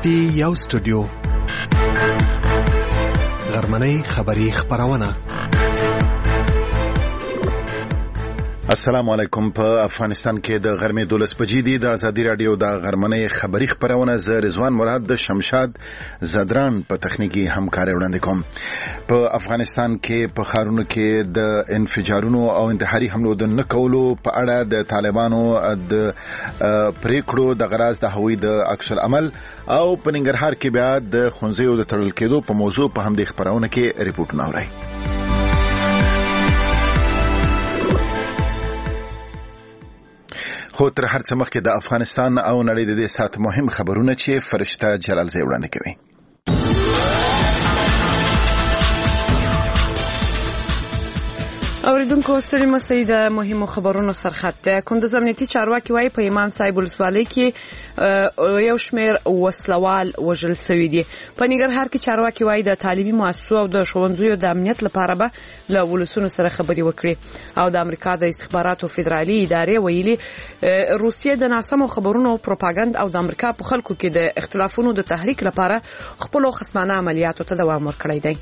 یو سټوډیو غرمنۍ خبری خبرونه. السلام علیکم. په افغانستان کې د غرمې 12 بجې دي. د ازادي رادیو د غرمنۍ خبری خبرونه ز رضوان مراد د شمشاد زدران په تخنیکی همکاري وړاندې کوم. په افغانستان کې په خارونو کې د انفجارونو او انتحاري حملو د نکولو په اړه د طالبانو د پریکړو د غراز د هوی د عکس العمل او په ننګرهار کې بیا د خونځیو د تړل کېدو په موضوع په همدې خبرونه کې ریپورتونه اوري. خو تر هر څه مخکې د افغانستان او نړۍ د دې سات مهم خبرونه چې فرشته جلالزی وړاندې کوي. اوریدونکو ستړي مستي د مهمو خبرونو سرخط ده. کندوز امنیتي چارواکي وايي په امام صاحب ولسوالۍ کې یو شمېر وسلوال وژل شوي دي. په ننګرهار کې چارواکي وايي د تعلیمي مؤسسو او د ښوونځیو د امنیت لپاره به له ولسونو سره خبري وکړي. او د امریکا د استخباراتو فدرالي ادارې ویلي روسیه د ناسمو خبرونو پروپاګاندا او د امریکا په خلکو کې د اختلافونو د تحریک لپاره خپل خصمانه عملیاتو ته دوام ورکړی دی.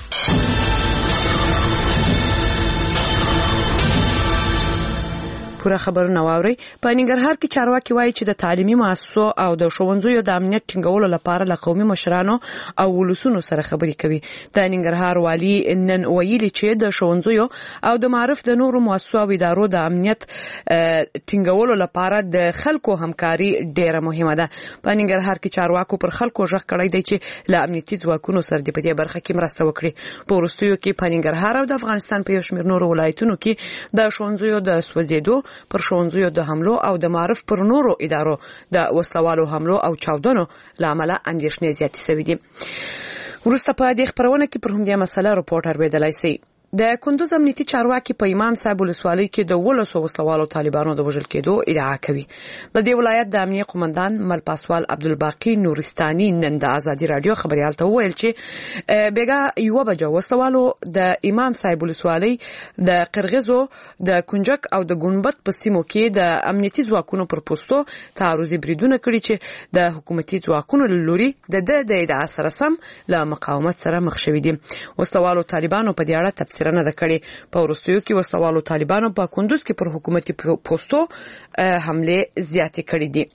پوره خبرونه واوري. په ننګرهار کې چارواکي وایي چې د تعلیمي مؤسسو او د ښوونځیو د امنیت ټینګولو لپاره له قومي مشرانو او ولسونو سره خبري کوي. د ننګرهار والي نن ویلي چې د ښوونځیو او د معارف د نورو مؤسسو او ادارو د امنیت ټینګولو لپاره د خلکو همکاري ډیره مهمه ده. په ننګرهار کې چارواکو پر خلکو ژغ کړی دی چې له امنیتي ځواکونو سره د پدې برخه کې مرسته وکړي. په وروستیو کې په ننګرهار او د افغانستان په یو شمېر نورو ولایتونو کې د ښوونځیو د سوځېدو پر ښوونځیو د حملو او د معارف پر نورو ادارو د وسلوالو حملو او چاودنو لامل اندېښنې زیاتې شوې دي. وروسته په دې خبرونه کې پر همدې مسله رپورټ اورېدلای شي. د کندوز امنیتي چارواکي په امام صاحب ولسوالۍ کې د 12 وسلوالو طالبانو د وژل کېدو ادعا کوي. د دې ولایت د امنیه قومندان ملپاسوال عبدالباقی نورستاني نن د ازادي رادیو خبريال ته وویل چې بیګا یو بجو وسلوالو د امام صاحب ولسوالۍ د قرغزو د کنجک او د ګنبت په سیمو کې د امنیتي ځواکونو پر پوسټو تعرضي بریدونه کړي چې د حکومتي ځواکونو لوري د ادعا سره سم له مقاومت سره مخ شوي دي. وسلوالو طالبانو په دې اړه تفسیر نه کړي. په وروستیو کې وسلوالو طالبانو په کندوز کې پر حکومتي پوسټو حمله زیاتې کړې دي.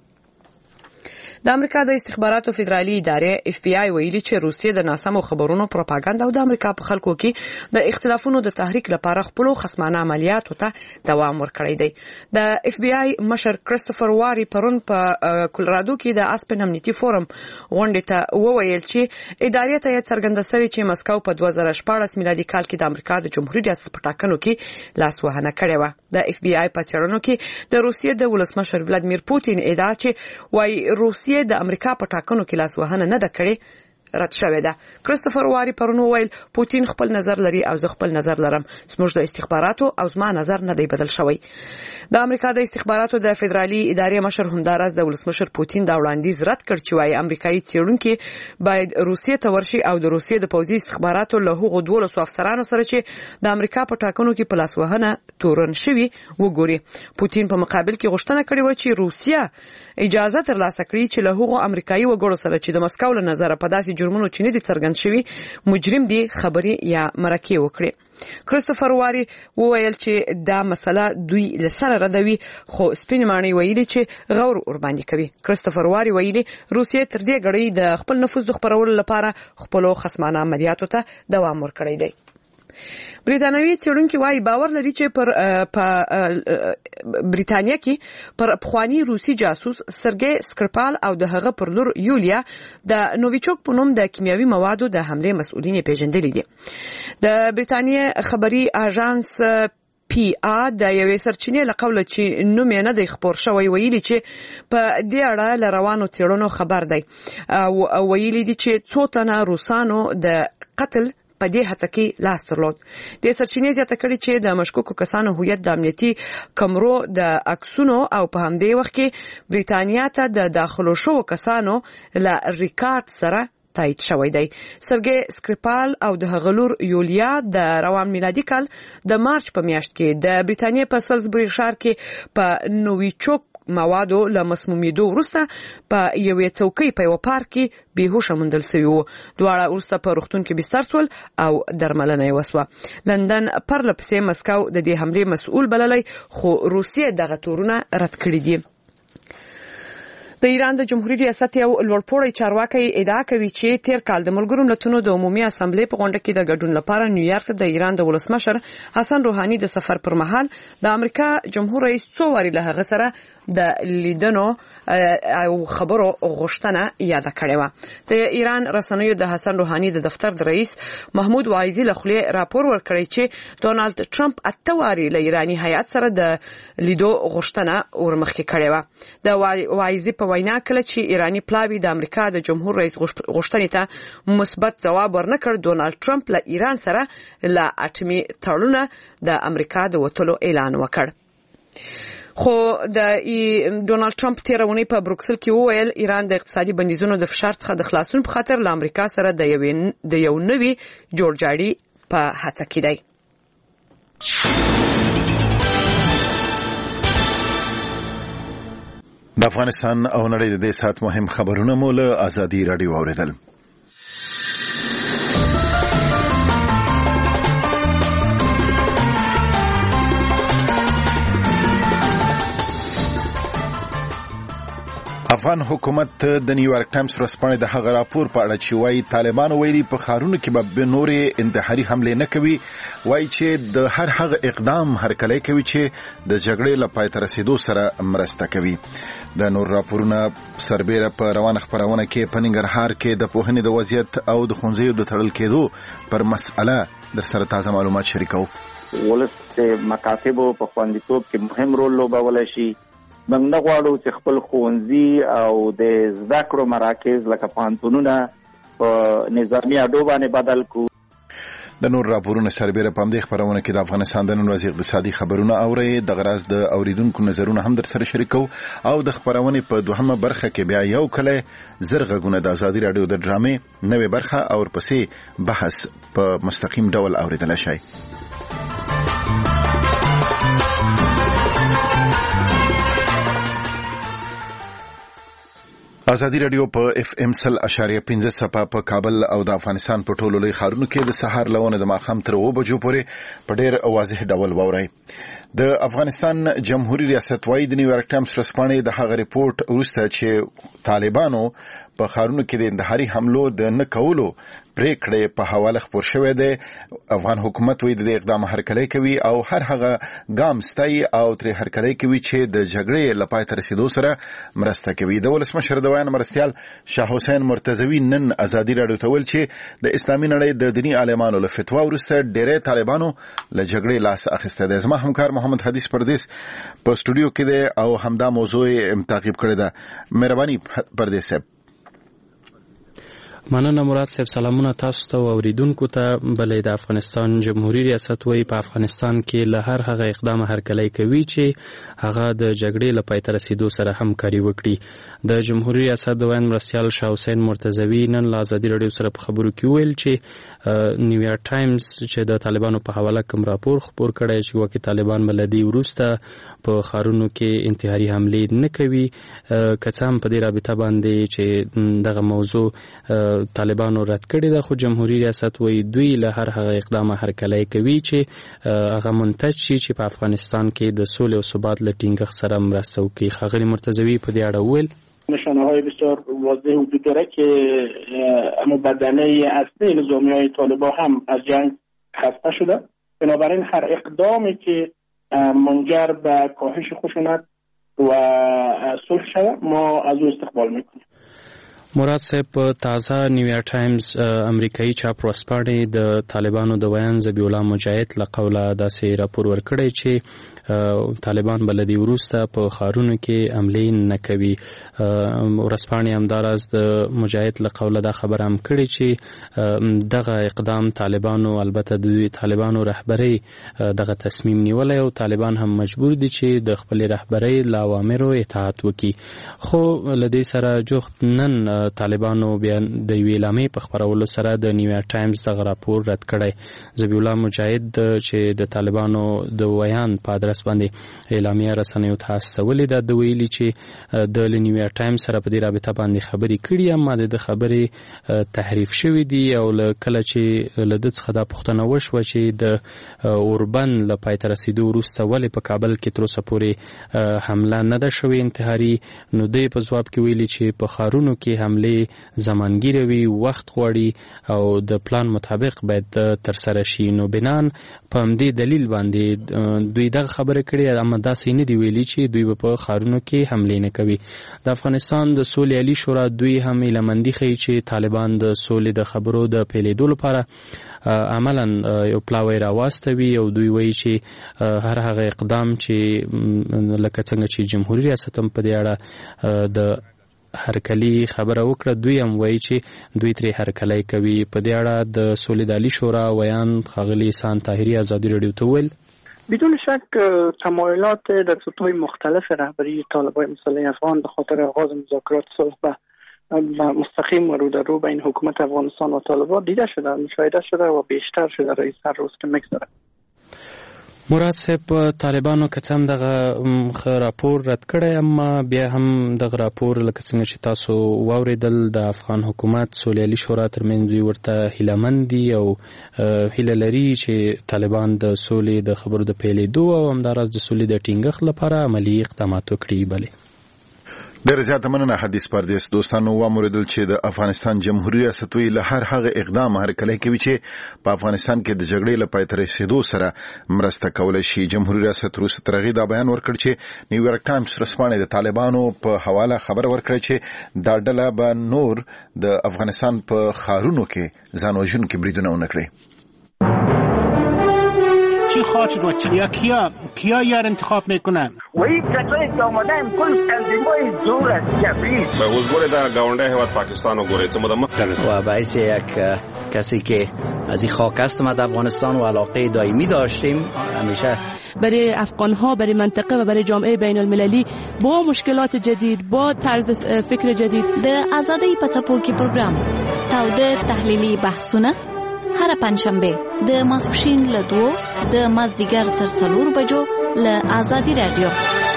د امریکا د استخباراتو فدرالي ادارې اف بي آی ویلي چې روسیه د ناسمو خبرونو پروپاګاندا او د امریکا په خلکو کې د اختلافونو د تحریک لپاره خپل خصمانه عملیاتو ته دوام ورکړی دی. د اف بي آی مشر کریستوفر واری پرون په کولرادو کې د اسپن امنیتي فورم غونډې ته وویل چې ادارې ته څرګنده شوې چې مسکو په 2014 میلادي کال کې د امریکا د جمهوریت ریاست په ټاکنو کې لاس وهنه کړې و. د اف بي آی په څېړنو کې د روسیې د ولسمشر ولادیمیر پوتین ادعا چې وايي روسیې د امریکا په ټاکنو کې لاس وهنه نه ده کړې رد شوې ده. کریستوفر واری پرون ویل پوتین خپل نظر لري او زه خپل نظر لرم. زموږ د استخباراتو او زما نظر نه دی بدل شوی. د امریکا د استخباراتو د فدرالي ادارې مشر همدارس د ولسمشر پوتین د وړاندیز رد کړ چې وايي امریکایي څېړونکي باید روسیې ته ورشي او د روسیې د پوځي استخباراتو له هغو 12 افسرانو سره چې د امریکا په ټاکنو کې په لاس وهنه تورن شوي وګوري. پوتین په مقابل کې غوښتنه کړې و چې روسیه اجازه ترلاسه کړي چې له هغو امریکایي وګړو سره چې د مسکو له نظره په داسې جرمونو چې نه دي څرګند شوي مجرم دي خبري یا مرکه وکړي. کریستوفر واری وویل چې دا مسله دوی لسره ردوي خو سپین مانی ویلي چې غور ور باندې کوي. کریستوفر واری ویلي روسیه تر دې غړي د خپل نفوذ د خبرولو لپاره خپل خصمانه عملیاتو ته دوام ورکړی دی. بریتانوي څېړونکي وايي باور لري چې په بریتانیا کې پر افغاني روسي جاسوس سرګي سکرپال او د هغه پر لور یولیا د نوویچوک په نوم د کیمیاوي موادو د حمله مسؤلین پیژندل دي. د بریتانیا خبري اژانس پی ا د یوې سرچینې له قوله چې نوم یې نه دی خبر شوی ویلي چې په دې اړه له روانو څېړنو خبر دی او ویلي دي چې څو تنه روسانو د قتل په دې هڅه کې لاس درلود. د سرچینې زیاته کړي چې د مشکوکو کسانو هویت د امنیتي کمرو د عکسونو او په همدې وخت کې بریتانیا ته د داخلو شوو کسانو له ریکارډ سره تایید شوی دی. سرګي سکرپال او د هغلور یولیا د روان میلادي کال د مارچ په میاشت کې د بریتانیا په سلزبوري ښار کې په نوویچوک موادو له مسمومیدو وروسته په یوې څوکۍ په یو پارک کې بیهوشه موندل شوی وو. دواړه وروسته په روغتون کې بستر شول او درملنه یې وسوه. لندن پرله پسې مسکو د دې حملې مسؤل بللی، خو روسیه دغه تورونه رد کړي دي. د ایران د جمهوریت ریاست یو لوړپوړی چارواکي ادعا کوي چې تیر کال د ملګرو ملتونو د عمومي اسامبلې په غونډه کې د ګډون لپاره نیویارک ته د ایران د ولسمشر حسن روحاني د سفر پر مهال د امریکا جمهور رئیس څو واري له هغه سره د لیدنو او خبرو غوښتنه یاد کړې و. د ایران رسنیو د حسن روحاني د دفتر د رئیس محمود وایزي له خولې راپور ورکړی چې ډونالد ټرمپ 8 واري له ایرانی هیئت سره د لیدو غوښتنه ورمخکې کړې و. د وایزي په وینا کله چې ایرانی پلاوی د امریکا د جمهور رئیس غوښتنې ته مثبت ځواب ورنکړ، ډونالد ټرمپ له ایران سره له اټومي تړونه د امریکا د وټلو اعلان وکړ. خو د ډونالد ټرمپ تیرونی په بروکسل کې وویل ایران د اقتصادي بندیزونو د فشار څخه د خلاصون په خاطر له امریکا سره د یو نوي جوړجاړي په هڅه کې دی. د افغانستان او نړۍ د دې سات مهم خبرونه مو له ازادي رادیو اوریدل. افغان حکومت د نیویارک ټایمز ورځپاڼې د هغه راپور په اړه چې وايي طالبانو ویلي په ښارونو کې به نورې انتحاري حملې نه کوي، وايي چې د هر هغه اقدام هرکلی کوي چې د جګړې له پای ته رسیدو سره مرسته کوي. د نور راپورونه سربیره په روانه خپرونه کې په ننګرهار کې د پوهنې د وضعیت او د ښوونځیو د تړل کېدو پر مسأله در سره تازه معلومات شریکو. ولس د مکاتبو په خوندیتوب کې مهم رول لوبولی شي. موږ نه غواړو چې خپل ښوونځي او د زده کړو مراکز لکه پوهنتونونه په نظامي اډو باندې بدل کړو. د نور راپورونه سربیره په همدې خپرونه کې د افغانستان د نن ورځې اقتصادي خبرونه اورئ. د غراز د اوریدونکو نظرونه هم در سره شریکو او د خپرونې په دوهمه برخه کې بیا یو کله زرغونه د ازادي رادیو د ډرامې نوې برخه او ورپسې بحث په مستقیم ډول اوریدل شي. ازادي رادیو په اف ام 100.5 صفه په کابل او د افغانستان په ټولو لوی ښارونو کې د سهار لونه د ماښام تر 2 بجو پورې په ډېر واضح ډول واورئ. د افغانستان جمهوریت ریاست وايي د نیویارک ټایمز ورځپاڼې د هغه ریپورت وروسته چې طالبانو په ښارونو کې د انتحاري حملو د نه کولو پریکړې په حواله خبر شوې ده. افغان حکومت وایي د اقدام هرکلی کوي او هر هغه ګام ستایي او تر هرکلی کوي چې د جګړې لپاره تر رسیدو سره مرسته کوي. د ولسمشر د ویان مرستیال شاه حسین مرتضوی نن ازادي رادیو ته ویل چې د اسلامي نړۍ د دینی عالمانو له فتوا وروسته ډېری طالبانو له جګړې لاس اخیسته ده. زما همکار محمد حدیث پردیس په سټوډیو کې ده او همدا موضوع تعقیب کړی ده. مهرباني پردیس صاحب. مننه مراد صاحب، سلامونه تاسو ته او اوریدونکو ته. بلې د افغانستان جمهوریت ریاست وایي په افغانستان کې له هر هغه اقدام هرکلی کوي چې هغه د جګړې له پای ته رسیدو سره همکاري وکړي. د جمهوریت ریاست د ویان مرستیال شاه حسین مرتضوی نن له ازادي رادیو سره په خبرو کې ویل چې نیویارک ټایمز چې د طالبانو په حواله کوم راپور خپور کړی چې وکي طالبان بلدي وروسته په ښارونو کې انتحاري حملې نه کوي، که څه هم په دې رابطه باندې چې دغه موضوع طالبانو رد کړی ده، خو جمهوریت ریاست وایي دوی له هر هغه اقدام هرکلی کوي چې هغه منتج شي چې په افغانستان کې د سولې او ثبات له ټینګښت سره مرسته وکړي. ښاغلي مرتضوی په دې اړه وویل نشانه‌های بسیار واضح وجود داره که اما بدنه اصلی نظامی‌های طالبان هم از جنگ خسته شده. بنابراین هر اقدامی که منجر به کاهش خشونت و صلح شود ما از او استقبال میکنیم. مراد صاحب په تازه نیویارک ټایمز امریکایي چاپ ورځپاڼې د طالبانو د ویان ذبیح الله مجاهد له قوله داسې راپور ورکړی چې طالبان بلدي وروسته په ښارونو کې حملې نه کوي. ورځپاڼې همداراز د مجاهد له قوله دا خبره هم کړې چې دغه اقدام طالبانو البته د طالبانو رهبرۍ دغه تصمیم نیولی او طالبان هم مجبور دي چې د خپلې رهبرۍ له اوامرو اطاعت وکړي. خو له دې سره جوخت نن طالبانو بیا د یوې اعلامیې په خپرولو سره د نیویارک ټایمز دغه راپور رد کړی. ذبیح الله مجاهد چې د طالبانو د ویان په ادرس باندې اعلامیه رسنیو ته استولې ده، د ویلي چې د نیویارک ټایمز سره په دې رابطه باندې خبرې کړي، اما د خبرې تحریف شوې دي او کله چې له د څخه دا پوښتنه وشوه چې د اوربند له پای ته رسیدو وروسته ولې په کابل کې تر اوسه پورې حمله نه ده شوې انتحاري، نو دوی په ځواب کې ویلي چې په ښارونو کې حملې زمانګیره وي، وخت غواړي او د پلان مطابق باید ترسره شي. نو بنان په همدې دلیل باندې دوی دغه خبره کړې، اما داسې نه دی ویلي چې دوی په ښارونو کې حملې نه کوي. د افغانستان د سولې عالی شورا دوی هم ایلمندي ښیي چې طالبان د سولې د خبرو د پیلېدو لپاره عملا یو پلاوی راواستوي او دوی وایي چې هر هغه اقدام چې لکه څنګه چې جمهوریت ریاست هم په دې اړه د هرکلي خبره وکړه، دوی هم وایي چې دوی ترې هرکلی کوي. په دې اړه د سولې د عالی شورا ویان ښاغلي احسان طاهري ازادي رادیو ته وویل بدون شک تمایلات در سطوح مختلف رهبری طالبان مسلح افغان به خاطر آغاز مذاکرات صلح مستقیم رو در رو بین حکومت افغانستان و طالبان دیده شده، مشاهده شده و بیشتر شده رئیس هر روز که میگذره. مراد صاحب طالبانو که څه هم دغه راپور رد کړی، اما بیا هم دغه راپور لکه څنګه چې تاسو واوریدل د افغان حکومت سولې عالی شورا ترمنځ دوی ورته هیلهمند دي او هیله لري چې طالبان د سولې د خبرو د پیلېدو او همداراز د سولې د ټینګښت لپاره عملي اقدامات وکړي. بلې ډېر زیاته مننه حدیث پردیس. دوستانو واوریدل چې د افغانستان جمهوریت ریاست له هر هغه اقدام هرکلی کوي چې په افغانستان کې د جګړې له پای ته رسیدو سره مرسته کولای شي. جمهوریت ریاست روس ترغی دا بیان ورکړ چې نیویارک ټایمز رسپانې د طالبانو په حواله خبر ورکړ چې دا ډله به نور د افغانستان په ښارونو کې ځان وژونکي بریدونه ونه کړي. چی خواهد و کیا یار انتخاب میکنن و این کسایی که آمدن کل تنظیمای زور است جبری به حضور در گاونده هیواد پاکستان و گوریت و باعث یک کسی که از این خاک است ما در افغانستان و علاقه دائمی داشتیم همیشه برای افغان‌ها، برای منطقه و برای جامعه بین المللی با مشکلات جدید، با طرز فکر جدید د آزادۍ په څپو کې پروګرام تاوده تحلیلي بحثونه هر پنځشنبه د ماسپښین له 2 د مازدیګر تر 4 بجو له آزادي رادیو.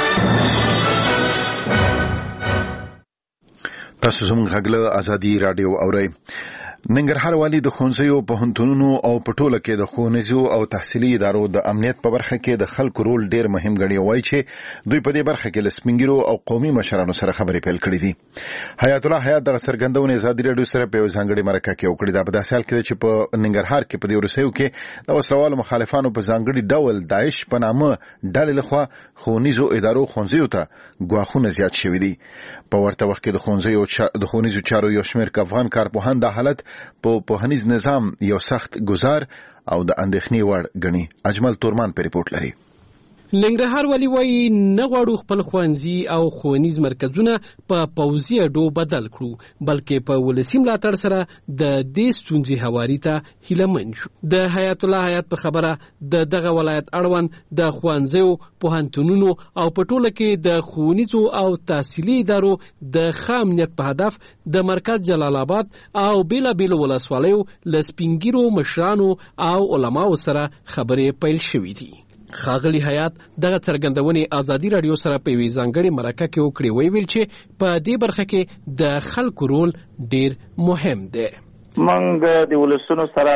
تاسو زموږ غږ له آزادي رادیو اورئ. ننګرهار والی د ښوونځیو پوهنتونونو او په ټوله کې د ښوونیزو او تحصیلي ادارو د امنیت په برخه کې د خلکو رول ډیر مهم ګڼي. وایي چې دوی په دې برخه کې له سپینګیرو او قومي مشرانو سره خبرې پیل کړې دي. حیات الله حیات د څرګندونې ازادي رادیو سره په یو ځانګړي مرکه کې وکړې. دا په داسې حال کې چې په ننګرهار کې په دې وروستیو کې د وسلوالو مخالفانو په ځانګړي ډول داعش په نامه ډلې لخوا ښوونیزو ادارو ښوونځیو ته ګواښونه زیات شوي دي. په ورته وخت کې د ښوونیزو چارو یو شمېر افغان کارپوهان دا حالت په پوهنیز نظام یو سخت گزار او د اندېښنې وړ ګڼي. اجمل تورمان په ریپورت لري. ننګرهار والی وایي نه غواړو خپل ښوونځي او ښوونیز مرکزونه په پوځي اډو بدل کړو، بلکې په ولسي ملاتړ سره د دې ستونزې هواري ته هیلهمند شو. د حیات الله حیات په خبره د دغه ولایت اړوند د ښوونځیو، پوهنتونونو او په ټوله کې د ښوونیزو او تحصیلي ادارو د ښه امنیت په هدف د مرکز جلال آباد او بیلابیلو ولسوالیو له سپینګیرو مشرانو او علماو سره خبرې پیل شوې دي. خاغلی حیات دغه څرګندونې آزادي رادیو سره په یوې ځانګړې مرکه کې وکړې. ویل چې په دې برخه کې د خلکو رول ډیر مهم دی. موږ د ولسونو سره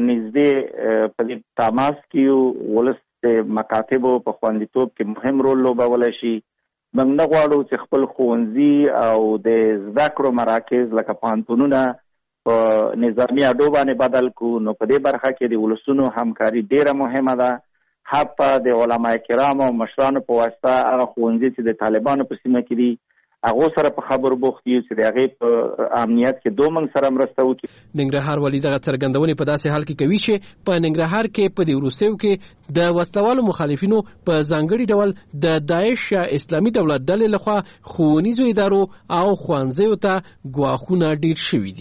نږدې په دې تماس کې یو. ولس د مکاتبو په خوندیتوب کې مهم رول لوبولی شي. موږ نه غواړو چې خپل ښوونځي او د زده کړو مراکز لکه پوهنتونونه په نظامي اډو باندې بدل کړو. نو په دې برخه کې د ولسونو همکاري ډیره مهمه ده. حتی د علماء کرام او مشرانو په واسطه هغه ښوونځي چې د طالبانو په سیمه کې دي هغه سره په خبرو بوخت یو چې د هغې په امنیت کې دوه موږ سره مرسته وکړي. ننګرهار والي دغه څرګندونې په داسې حال کې کوي چې په ننګرهار کې په دې وروستیو کې د وسلوالو مخالفینو په ځانګړي ډول د داعش یا اسلامي دولت ډلې لخوا ښوونیزو ادارو او ښوونځیو ته ګواښونه ډیر شوي دي.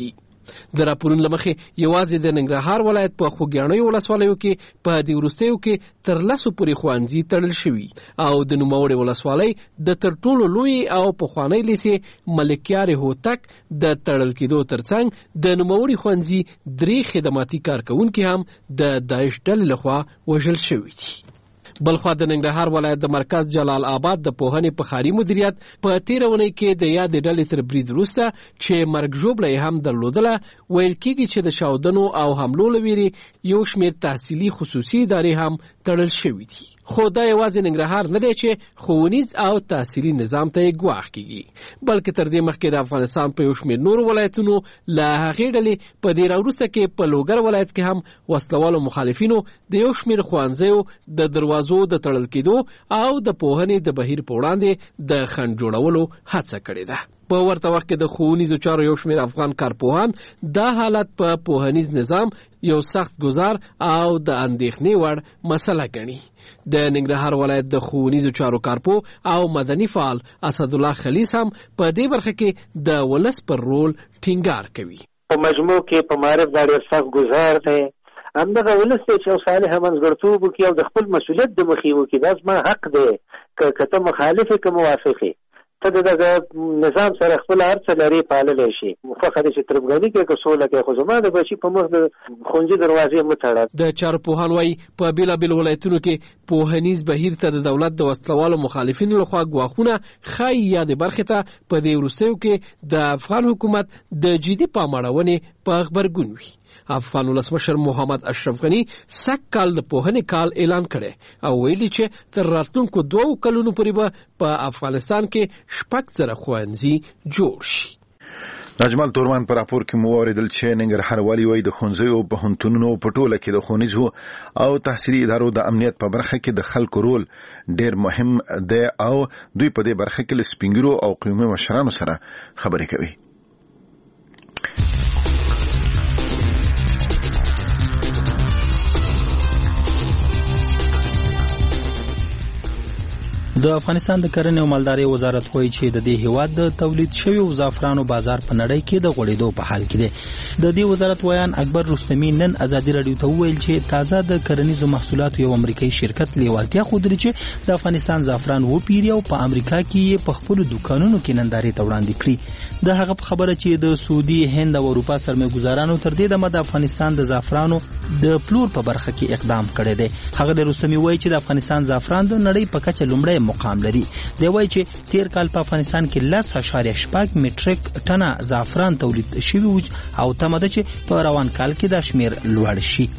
د راپورونو لمخې یوازې د ننګرهار ولایت په خوږیاڼیو ولسوالیو کې په دې وروستیو کې تر 10 پورې ښوونځي تړل شوي او د نوموړې ولسوالۍ د تر ټولو لوی او پخوانی لیسې ملکیار هوتک د تړل کېدو ترڅنګ د نوموړي ښوونځي 3 خدماتي کارکونکي هم د داعش ډلې لخوا وژل شوي دي. بلخوا د ننګرهار ولایت د مرکز جلال آباد د پوهنې په ښاري مدیریت په تیره اونۍ کې د یادې ډلې تر برید وروسته چې مرګ ژوبله یې هم درلودله ویل کېږي چې د چاودنو او حملو له ویرې یو شمېر تحصیلي خصوصي ادارې هم تړل شوي دي. خو دا یوازې ننګرهار نه دی چې ښوونیز او تحصیلي نظام ته یې ګواښ کېږي بلکې تر دې مخکې د افغانستان په یو شمېر نورو ولایتونو له هغې ډلې په دې راوروسته کې په لوګر ولایت کې هم وسلوالو مخالفینو د یو شمېر ښوونځیو د دروازو د تړل کېدو او د پوهنې د بهیر په وړاندې د خنډ جوړولو هڅه کړې ده. په ورته وخت کې د ښوونیزو چارو یو شمېر افغان کارپوهان دا حالت په پوهنیز نظام یو سخت گزار او د اندېښنې وړ مسله ګڼي. د ننګرهار ولایت د ښوونیزو چارو کارپو او مدني فعال اسدالله خلیس هم په دې برخه کې د ولس پر رول ټینګار کوي. په مجموع کې په معرف دا ډېر سخت گزار دی. همدغه ولس دی چې صالح منځګړتوب وکړي او د خپل مسؤلیت د مخې وکړي. دا زما حق دی که ته مخالف یې که موافق یې ته د نظام سره خپل هر څه لري پاللی شي. خوښه ده چې تربګني کوي که سوله کوي خو زما د بچي په مخ د ښوونځي دروازې مه تړه. د چارو پوهان وایي په بېلابېلو ولایتونو کې پوهنیز بهیر ته د دولت د وسلوالو مخالفینو لخوا ګواښونه ښایي یادې برخې ته په دې وروستیو کې د افغان حکومت د جدي پام اړونې په غبرګون وي. افغان ولسمشر محمد اشرف غني سږ کال د پوهنې کال اعلان کړی او ویلي چې تر راتلونکو 2 کلونو پورې به په افغانستان کې 6,000 ښوونځي جوړ شي. نجمل تورمان پر راپور کې مو اوریدل چې ننګرهار والي وایي د ښوونځیو په پوهنتونونو په ټوله کې د ښوونیزو او تحصیلي ادارو د امنیت په برخه کې د خلکو رول ډېر مهم دی او دوی په دې برخه کې له سپینګیرو او قومي مشرانو سره خبرې کوي. د افغانستان د کرنې او مالدارۍ وزارت وایي چې د دې هیواد د تولید شویو زعفرانو بازار په نړۍ کې د غوړېدو په حال کې دی. د دې وزارت ویان اکبر رستمی نن ازادي رادیو ته وویل چې تازه د کرنیزو محصولاتو یو امریکایي شرکت لیوالتیا ښودلې چې د افغانستان زعفران وپیري او په امریکا کې یې په خپلو دوکانونو کې نندارې ته وړاندې کړي. د هغه په خبره چې د سعودي، هند او اروپا سرمایه‌ګزارانو تر دې دمه د افغانستان د زعفرانو د پلور په برخه کې اقدام کړی دی. هغه د رستمی وایي چې د افغانستان زعفران د نړۍ په کچه لومړی مقام لري. دی وایي چې تیر کال په افغانستان کې 10.8 میټریک ټنه زعفران تولید شوی او تمه ده چې په روان کال کې دا شمیر لوړ شي.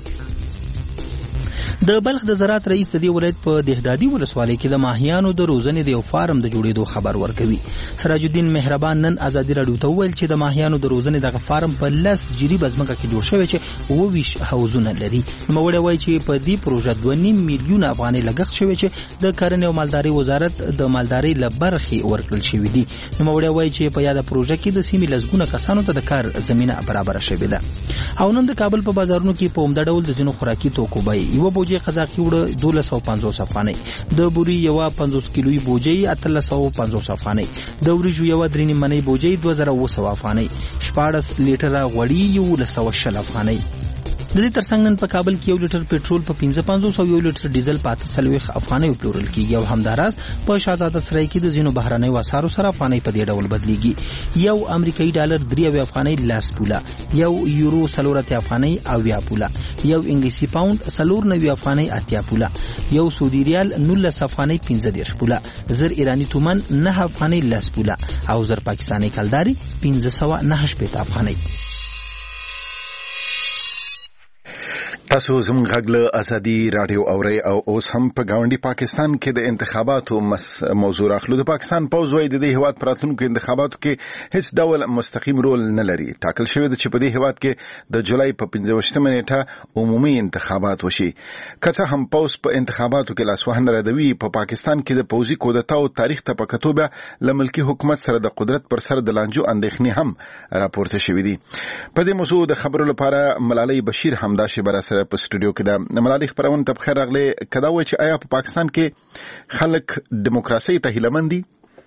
د بلخ د زراعت رئیس د دې ولایت په دهدادي ولسوالۍ کې د ماهیانو د روزنې د یو فارم د جوړېدو خبر ورکوي. سراج الدین مهربان نن ازادي رادیو ته وویل چې د ماهیانو د روزنې دغه فارم په 10 جریبه ځمکه کې جوړ شوی چې 22 حوضونه لري. نوموړی وایي چې په دې پروژه 2.5 میلیون افغانۍ لګښت شوی چې د کرنې او مالدارۍ وزارت د مالدارۍ له برخې ورکړل شوی دی. نوموړی وایي چې په یاده پروژه کې د سیمې لسګونه کسانو ته د کار زمینه برابر شوې ده. او نن د کابل په بازارونو کې په عمده ډول د ځینو خوراکي توکو بیې یو بوجۍ قزاقي وړه 1250 افغانۍ، د بوري یو 50 کیلویي بوجۍ 1350 افغانۍ، د وریجو یو 3 منۍ بوجۍ 2200 افغانۍ، 14 لیټره غوړي 1110 افغانۍ. د دې ترڅنګ نن په کابل کې 1 لیټر پټرول په 5500 او 1 لیټر ډیزل په 48 افغانۍ پلورل کیږي او همداراز په شاهزاده سرای کې د زینو بهرنۍ وسارو سره افغانۍ په دې ډول بدلیږي. یو امریکایي ډالر 3 افغانۍ 10 پوله، یو یورو 4 افغانۍ 9 پوله، یو انګلیسي پاوند 4 افغانۍ 8 پوله، یو سعودي ریال 19 افغانۍ 15 پوله، زر ایرانی تومن 9 افغانۍ 10 پوله او زر پاکستاني کلداري 1509 افغانۍ. تاسو زموږ غږ له ازادي رادیو اورئ او اوس هم په ګاونډي پاکستان کې د انتخاباتو موضوع راخلو. د پاکستان پوځ وايي د دې هیواد په راتلونکو انتخاباتو کې هیڅ ډول مستقیم رول نه لري. ټاکل شوی ده چې په دې هیواد کې د جولای په 15 نیټه عمومي انتخابات وشي. که څه هم پوځ په انتخاباتو کې لاسوهنه ردوي، په پاکستان کې د پوځي کودتا او تاریخ ته په کتو به له ملکي حکومت سره د قدرت پر سر د لانجو اندېښنې هم راپورته شوې دي. په دې موضوع د خبرو لپاره ملالۍ بشیر همداشي برسره په سټوډیو کې ده. ملالۍ خبرونه ته بخیر راغلې. کدا وایي چې آیا په پاکستان کې خلک دیموکراسي ته هیله مند دي؟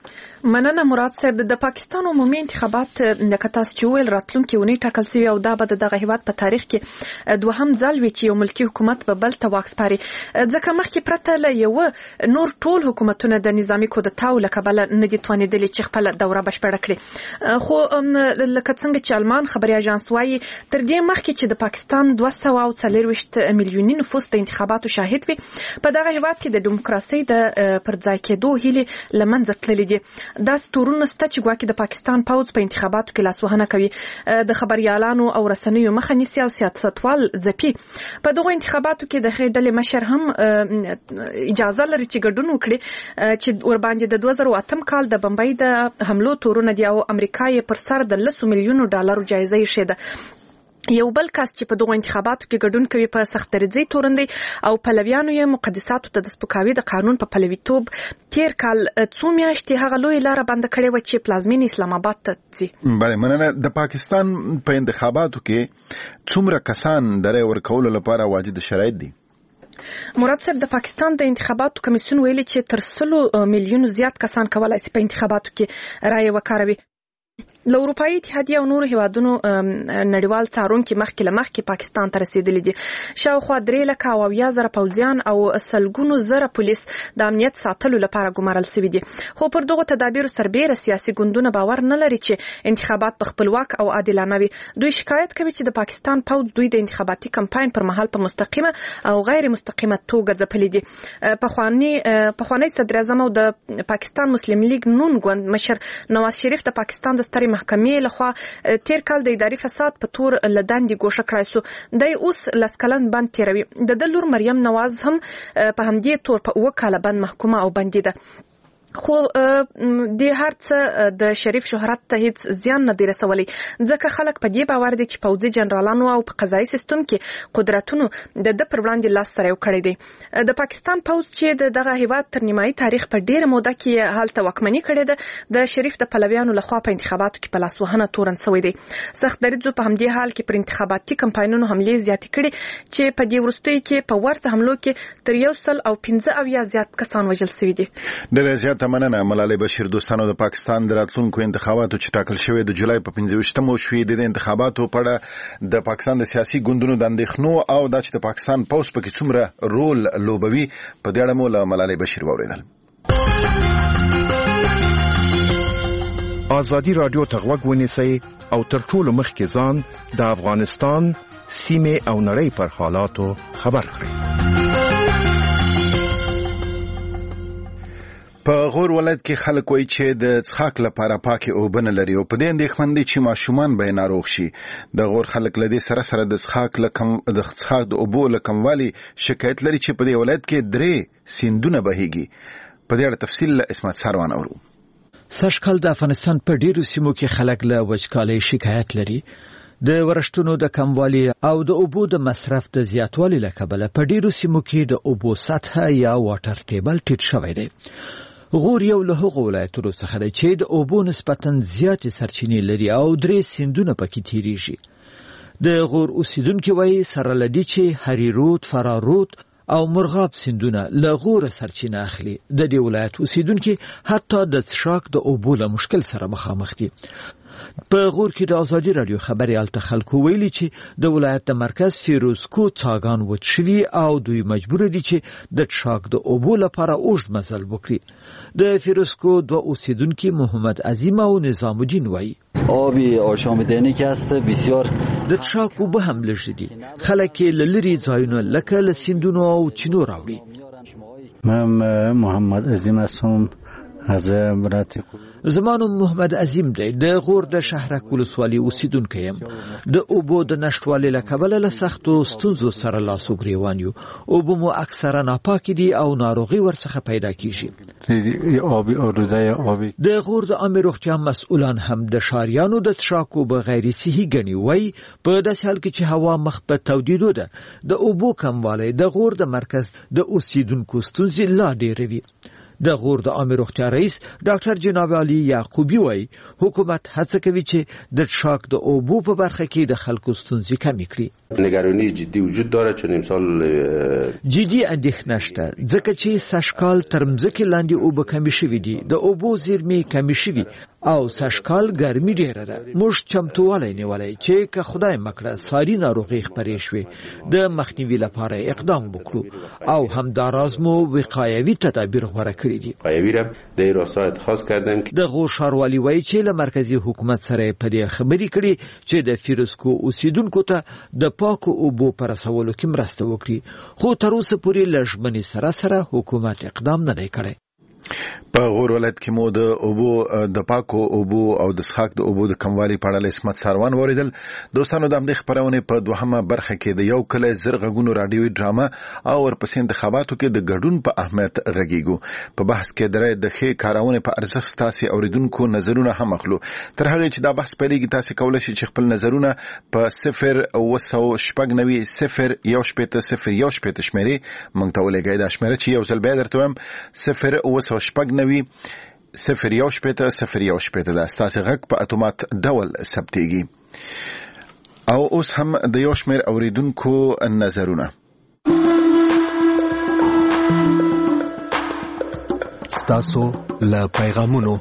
مننه مراد صاحب. د پاکستان عمومي انتخابات لکه تاسو چې ویل راتلونکي اونۍ ټاکل شوي او دا به دغه هیواد په تاریخ کې دوهم ځل وي چې یو ملکي حکومت به بل ته واک سپاري، ځکه مخکې پرته له یو نور ټول حکومتونه د نظامی کودتا له کبله نه دي توانېدلي چې خپل دوره بشپړه کړي. خو لکه څنګه چې المان خبري اژانس وایي تر دې مخکې چې د پاکستان 240 میلیوني نفوس د انتخاباتو شاهد وي، په دغه هیواد کې د دیموکراسي د پرځای کېدو هیلې له منځه تللې دي. دا ستورونه سته چې ګواکې د پاکستان پوځ په انتخاباتو کې لاسوهنه کوي، د خبريالانو او رسنیو مخه نیسي او سیاستوال ځپي. په دغه انتخاباتو کې د خې ډلې مشر هم اجازه لري چې ګډون وکړي چې ورباندې د 2008 کال د بمبئی د حملو تورونه دی او امریکا یې پر سر د $100 ملیونو جایزه یې شیده. یو بل کس چې په دغه انتخاباتو کې ګډون کوي په سخترځي توروندي او پلویانو یې مقدساتو ته د سپکاوي د قانون په پلویتوب تیر کال څو میاشتې هغه لوی لار بند کړې و چې پلازمین اسلام آباد ته ځي. بله مننه. د پاکستان په انتخاباتو کې څومره کسان د رای ورکولو لپاره واجد شرایط دي؟ مراد صاحب د پاکستان د انتخاباتو کمیسیون ویلي چې تر 100 میلیونو زیات کسان کولای شي په انتخاباتو کې رای وکاروي. له اروپאי اتحادیه او نورو هیوادونو نړیوال څارونکو مخکې پاکستان ته رسیدلي دي. شاوخوا 3,000 پوځیان او سلګونو زره پولیس د امنیت ساتلو لپاره ګمارل شوي دي. خو پر دغه تدابیرو سربېره سیاسي ګوندونه باور نه لري چې انتخابات په خپلواک او عادلانه وي. دوی شکایت کوي چې د پاکستان پوځ دوی د انتخاباتي کمپاین پر مهال په مستقیمه او غیر مستقیمه توګه ځپلي دي. پخوانی صدر اعظم او د پاکستان مسلم لیگ نون ګوند مشر نواز شریف د پاکستان د سترې محکمې لخوا تیر کال د اداري فساد په تور لداندې ګوښه کړای سو. د اوس لسکلن بند تیروي. د لور مریم نواز هم په همدې تور په 2 کال بند محکومه او بندي ده. خو د هر څه د شریف شهرت ته هیڅ زیان نه دی رسولی، ځکه خلک په دې باور دي چې پوځي جنرالانو او په قضایي سیستم کې قدرتونو د پر وړاندې لاس سره کړی دی. د پاکستان پوځ چې دغه هیواد تر نیمایي تاریخ په ډیره موده کې حالت واکمني کړې ده، د شریف د پلویانو لخوا په انتخاباتو کې په لاسوهنه تورن شوی دی. سخت دریځو په همدې حال کې پر انتخاباتي کمپاینونو حملې زیاتې کړي چې په دې وروستیو کې په ورته حملو کې تر 115 زیات کسان وژل شوي دي. ډېر زیات مننه ملالۍ بشیر. دوستانو د پاکستان د راتلونکو انتخاباتو چې ټاکل شوی د جولای په 25مه شوې د انتخاباتو په اړه د پاکستان د سیاسي ګوندونو د اندېښنو او د چې د پاکستان پوځ پکې څومره رول لوبوي په دې اړه مو له ملالۍ بشیر واوریدل. ازادي رادیو ته غوږ ونیسئ او تر ټولو مخکې ځان د افغانستان سیمې او نړۍ پر حالاتو خبر کړئ. په غور ولایت کې خلک وایي چې د څښاک لپاره پاکې اوبه نه لري او په دې اندېښمن دي چې ماشومان به ناروغ شي. د غور خلک له دې سره د څښاک د اوبو له کموالي شکایت لري چې په دې ولایت کې 3 سیندونه بهیږي. په دې اړه تفصیل له اسمت سروان اورو. سږکال د افغانستان په ډیرو سیمو کې خلک له وچکالۍ شکایت لري. د ورشتونو د کموالي او د اوبو د مصرف د زیاتوالي له کبله په ډیرو سیمو کې د اوبو سطح یا واټر ټیبل ټیټ شوی دی. غور یو له هغو ولایتونو څخه دی چې د اوبو نسبتاً زیاتې سرچینې لري او 3 سیندونه پکې تیریږي. د غور اوسیدونکي وایي سره له دې چې هریرود، فرارود او مرغاب سیندونه له غوره سرچینه اخلي، د دې ولایت اوسیدونکي حتی د څښاک د اوبو له مشکل سره مخامخ دي. په غور کې د ازادي رادیو خبري الته خلکو ویلي چې د ولایت د مرکز فیروزکو څاګان وچ شوي او دوی مجبور دي چې د څښاک د اوبو لپاره اوږد مزل وکړي. د فیروزکو 2 اوسیدونکي محمد عظیم او نظام الدین وایي آبی آشامیدنی که است بسیار د څښاک اوبه هم لږ دي. خلک له لرې ځایونو لکه له سیندونو او چینو راوړي. من محمد عظیم هستم از ولایت زمانم محمد عظیم دی. د غور د شهرک ولسوالۍ اوسیدونکی یم. د اوبو د نشټوالي له کبله له سختو ستونزو سره لاس و ګریوان یو. اوبه مو اکثرا ناپاکې دي او ناروغي ورڅخه پیدا کیږي. د غور د عامه روغتیا مسؤلان هم د شاریانو د څښاک اوبه غیر صحي ګڼي. وایي په داسې حال کې چې هوا مخ په تودېدو ده، د اوبو کموالی د غور د مرکز د اوسیدونکو ستونزې لا ډېروي. د غور د عامه روغتیا رئیس ډاکټر جناب علي یعقوبی وایي حکومت هڅه کوي چې د څښاک د اوبو په برخه کې د خلکو ستونزې کمې کړي. نگرانی جدی وجود داره، چون امسال جدي اندېښنه شته ځکه چې سږکال تر مځکې لاندې اوبه کمې شوي دي، د اوبو زیرمې کمې شوي او سږکال ګرمي ډیره ده. موږ چمتووالی نیولی چې که خدای مکړه ساري ناروغۍ خپرې شوې د مخنیوي لپاره اقدام وکړو او همداراز مو وقایوي تدابیر غوره کړي دي. وقایوي را د راستا اتخاذ کردن. دغه ښاروالي وایي چې له مرکزي حکومت سره په دې خبرې کړي چې د فیروزکو اوسیدونکو ته د پاکو اوبو په رسولو کې مرسته وکړي، خو تر اوسه پورې له ژمنې سره حکومت اقدام نه دی کړی. په غور ولایت کې مو د اوبو د پاکو اوبو او د څښاک د اوبو د کموالي په اړه اسمت ساروان وریدل. دوستانو د همدې خبرونه په دوهمه برخه کې د یو کله زرغونو رادیوي ډرامه او ورپسې انتخاباتو کې د ګډون په اهمیت غږیږو. په بحث کې درې د ښې کارونه په ارزښت تاسو اوریدونکو نظرونه هم اخلو. تر هغه چې دا بحث پیلېږي تاسو کولای شئ چې خپل نظرونه په 0 شمیرې مونږ ته ولګئ. دا شمیره چې یو ځل بیا درته وایم 0 0 دا ستاسو غږ په اتومات ډول ثبتېږي. او اوس هم د یو شمېر اوریدونکو نظرونه. ستاسو له پیغامونو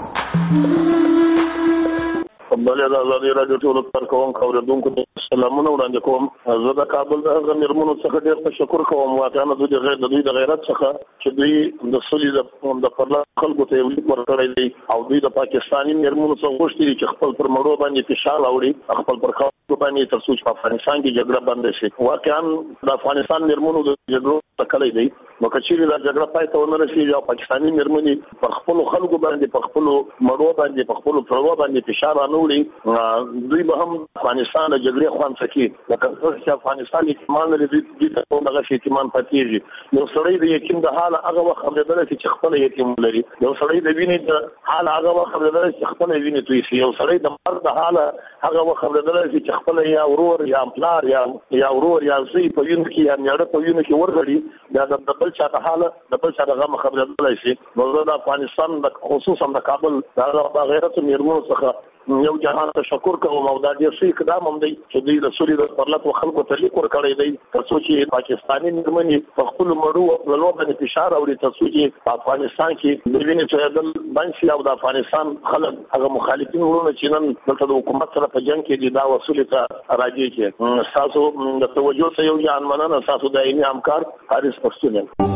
بلې د ازادي راډیو ټولو کارکوونکو اوریدونکو ته سلامونه وړاندې کوم. زه د کابل د هغه میرمنو څخه ډېر تشکر کوم واقعا د دوی د غیرت څخه چې دوی د سولې د پرله خلکو ته یو لیک ورکړی دی او دوی د پاکستاني میرمنو څخه غوښتي دي چې خپل پر مړو باندې فشار راوړي، خپل پر خلکو باندې تر څو چې په افغانستان کې جګړه بند شي. واقعا د افغانستان میرمنو د جګړو تکلی دی، نو که چیرې دا جګړه پای ته ونه رسېږي او پاکستاني میرمنې پر خپلو خلکو باندې پر خپلو مړو باندې پر خپلو پړو باندې فشار رانوړي، دوی به هم افغانستان د جګړې خوند څکي. لکه چې افغانستان احتمال لري دوی ته دغه احتمال پاتېږي. یو سړی د یتیم د حال هغه وخت خبرېدلی چې خپل یتیم لري، یو سړی د وینې د حال هغه وخت خبرېدلی چې خپل وینې توی شي، یو سړی د مرګ د حال هغه وخت خبرېدلی چې خپل یا ورور یا پلار یا ورور یا زوی په وینو کې یا میړه په وینو کې ورغړي، دا د بل چا د حال د بل چا د غم خبرېدلی شي. نو زه د افغانستان خصوصا د کابل د غیرت میرمنو څخه یو جهان تشکر کوم او دا ډېر ښه اقدام هم دی چې دوی د سولې د پرلط و خلکو ته لیک ورکړی دی تر څو چې پاکستاني میرمنې په خپلو مړو پلو باندې فشار راوړي، تر څو چې په افغانستان کې د وینې تویېدل بند شي او د افغانستان خلک هغه مخالفین وروڼه چې نن دلته د حکومت سره په جنګ کې دي دا وسولې ته راجع کړي. ستاسو د توجه ته یو ځان مننه. ستاسو دایمي همکار حارث پښتون.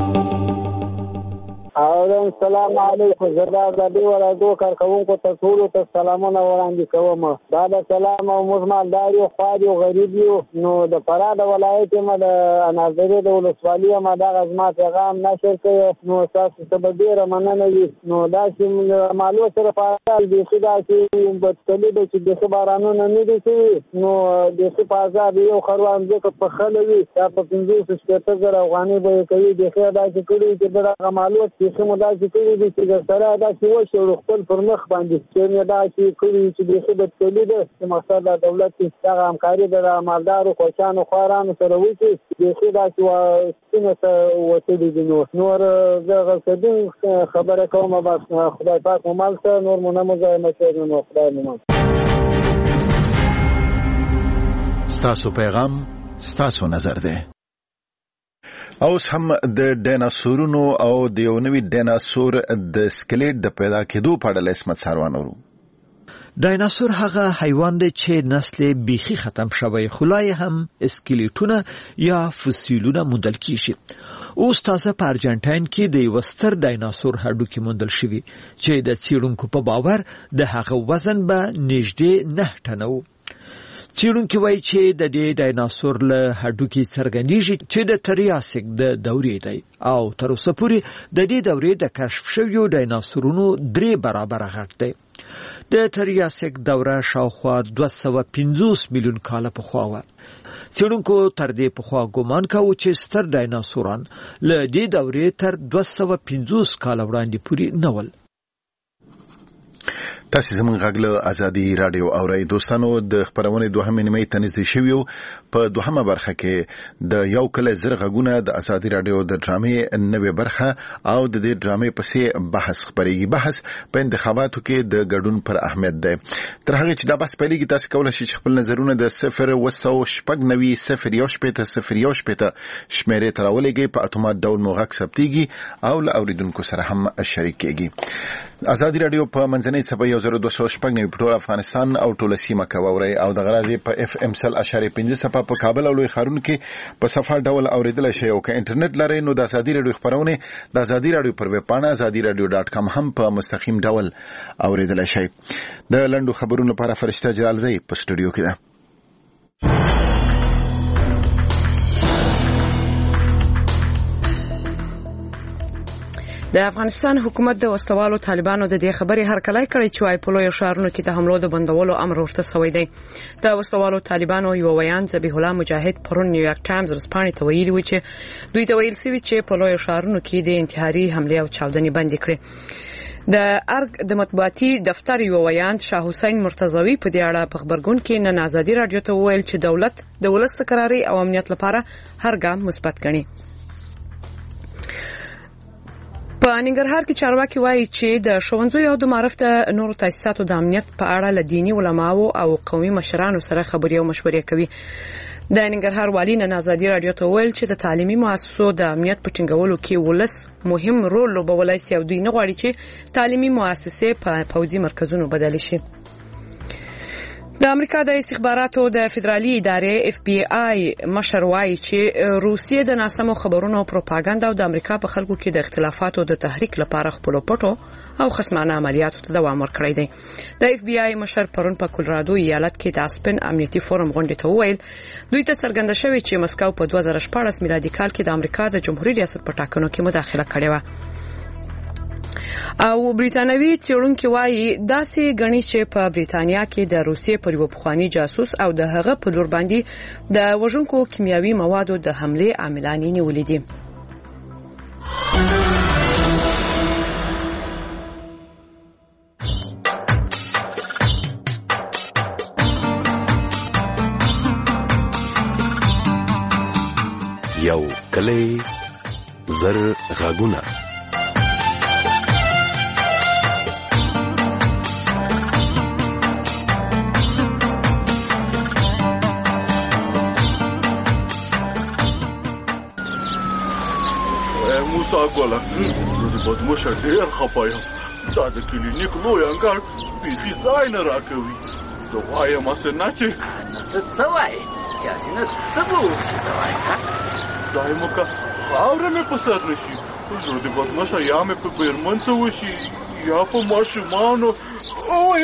السلام علیکم. زه د ازادي راډیو کارکوونکو ته ټولو ته سلامونه وړاندې کوم. دا د سلام او مزمالدار یو خوار یو غریب یو نو د فراه د ولایت ما د انارګل د ولسوالۍ ما د غزما پیغام نشر کوي. نو تاسو ته به ډیره مننه وي. نو دا چې معلومات سره فعال دي چې دا چې بدتلی د چې د بارانونو نه دي شوي، نو د سپازا یو خروان ځکه په خلوي دا په 500,000 افغانۍ به کوي. د خیر دا چې کړي چې دا معلومات چې موږ چې کوي چې سره دا چې وشو خپل پر مخ باندې چې دا چې کوي چې د خدمت تولید چې مقصد د دولت څخه همکاري د مالدارو کوچانو خوارانو سره وکړي د خدای چې څنګه وته دي نور زغه خبره کوم بس خدای پاک مال ته نور منمزه مشه نو خدای مو. ستاسو پیغام ستاسو نظر ده. اوس هم د ډیناسورونو او د یو نوي ډیناسور د سکلیټ د پیدا کېدو په اړه اسمت ساروان ورو. ډایناسور هغه حیوان دی چې نسل بیخي ختم شوی، خو لا هم اسکلیټونه یا فسیلونه موندل کیږي. اوس تازه په ارجنټاین کې د یو ستر ډایناسور هډوکي موندل شوی چې د څېړونکو په باور د هغه وزن به نږدې 9 ټنه و. څېړونکي وایي چې د دې ډایناسور له هډوکي څرګندېږي چې د تریاسیک د دورې دی او تر اوسه پورې د دې دورې د کشف شویو ډایناسورونو 3 برابره غټ دی. د تریاسیک دوره شاوخوا 250 میلیون کاله پخوا وه. څېړونکو تر دې پخوا ګومان کاوه چې ستر ډایناسوران له دې دورې تر 250 کاله وړاندې پورې نه ول. تاسو زموږ غږ له ازادي رادیو اورئ. دوستانو د خبرونه دوهمه نیمه ته نږدې شویو. په دوهمه برخه کې د یو کله زر غږونه د ازادي رادیو د ډرامې نوې برخه او د دې ډرامې پسې بحث خبرېږي. بحث په انتخاباتو کې د ګډون پر اهمیت دی. تر هغه چې دا بحث پیلېږي تاسو کولای شئ خپل نظرونه د 0 شمیرې ته راولېږئ. په اتومات ډول مو غږ ثبتېږي او له اوریدونکو سره هم شریک کېږي. ازادي رادیو په منځنۍ څپه 102.9 په ټول افغانستان او ټول سیمه کې واوري او د غرازي په FM 100.5 څپه په کابل او لوی ښارونو کې په صفه ډول اوریدل شي. او که انټرنیټ لرئ نو د ازادي رادیو خبرونه د ازادي رادیو پر ویب پاڼه azadiradio.com هم په مستقیم ډول اوریدل شي. د لندو خبرونو لپاره فرشته جلالزی په سټوډیو کې ده. د افغانستان حکومت د وسلوالو طالبانو د دې خبرې هرکلی کړی چې وايي په لوی ښارونو کې د حملو د بندولو امر ورته شوی دی. د وسلوالو طالبانو یو ویان ذبیح الله مجاهد پرون نیویارک ټایمز ورسپانې ته ویلي و چې دوی ته ویل شوی چې په لوی ښارونو کې د انتحاري حملې او چاودنې بندي کړي. د ارګ د مطبوعاتي دفتر یو ویان شاه حسین مرتضوی په دې اړه په خبرګون کې نن ازادي رادیو ته ویل چې دولت د ولس قراري او امنیت لپاره هر ګام مثبت ګڼي. په ننګرهار کې چارواکي وایي چې د ښوونځیو او د معارف د نورو تاسیساتو د امنیت په اړه له دیني علماو او قومي مشرانو سره خبرې او مشورې کوي. د ننګرهار والي نن ازادي رادیو ته ویل چې د تعلیمي مؤسسو د امنیت په ټینګولو کې ولس مهم رول لوبولی شي او دوی نه غواړي چې تعلیمي مؤسسې په پوځي مرکزونو بدلې شي. د امریکا د استخباراتو د فدرالي ادارې FBI مشر وایي چې روسیې د ناسمو خبرونو او پروپاګاندا او د امریکا په خلکو کې د اختلافاتو د تحریک لپاره خپل پټو او خصمانه عملیاتو ته دوام ورکړی دی. د FBI مشر پرون په کولرادو ایالت کې د اسپن امنیتي فورم غونډې ته وویل دوی ته څرګنده شوې چې مسکو په 2014 میلادي کال کې د امریکا د جمهوریت ریاست په ټاکنو کې مداخله کړې و. او بریتانوي څېړونکي وایي داسې ګڼي چې په بریتانیا کې د روسیې پر یو پخوانی جاسوس او د هغه په لور باندې د وژونکو کیمیاوي موادو د حملې عاملان نیولي دي. یو کلی زر غاګونه ګوله د بدمشه ډېر خفه یم. دا د کلینیک لوی انګړ بیخي ځای نه راکوي. زه وایم هسې نه چې ته څه وایې چې هسې نه څه به وکړي ته وایې خدای مو که خاوره مې په سر نه شي. زه د بدمشه یا مې په بیرمن څه وشي یا په ماشومانو. اوی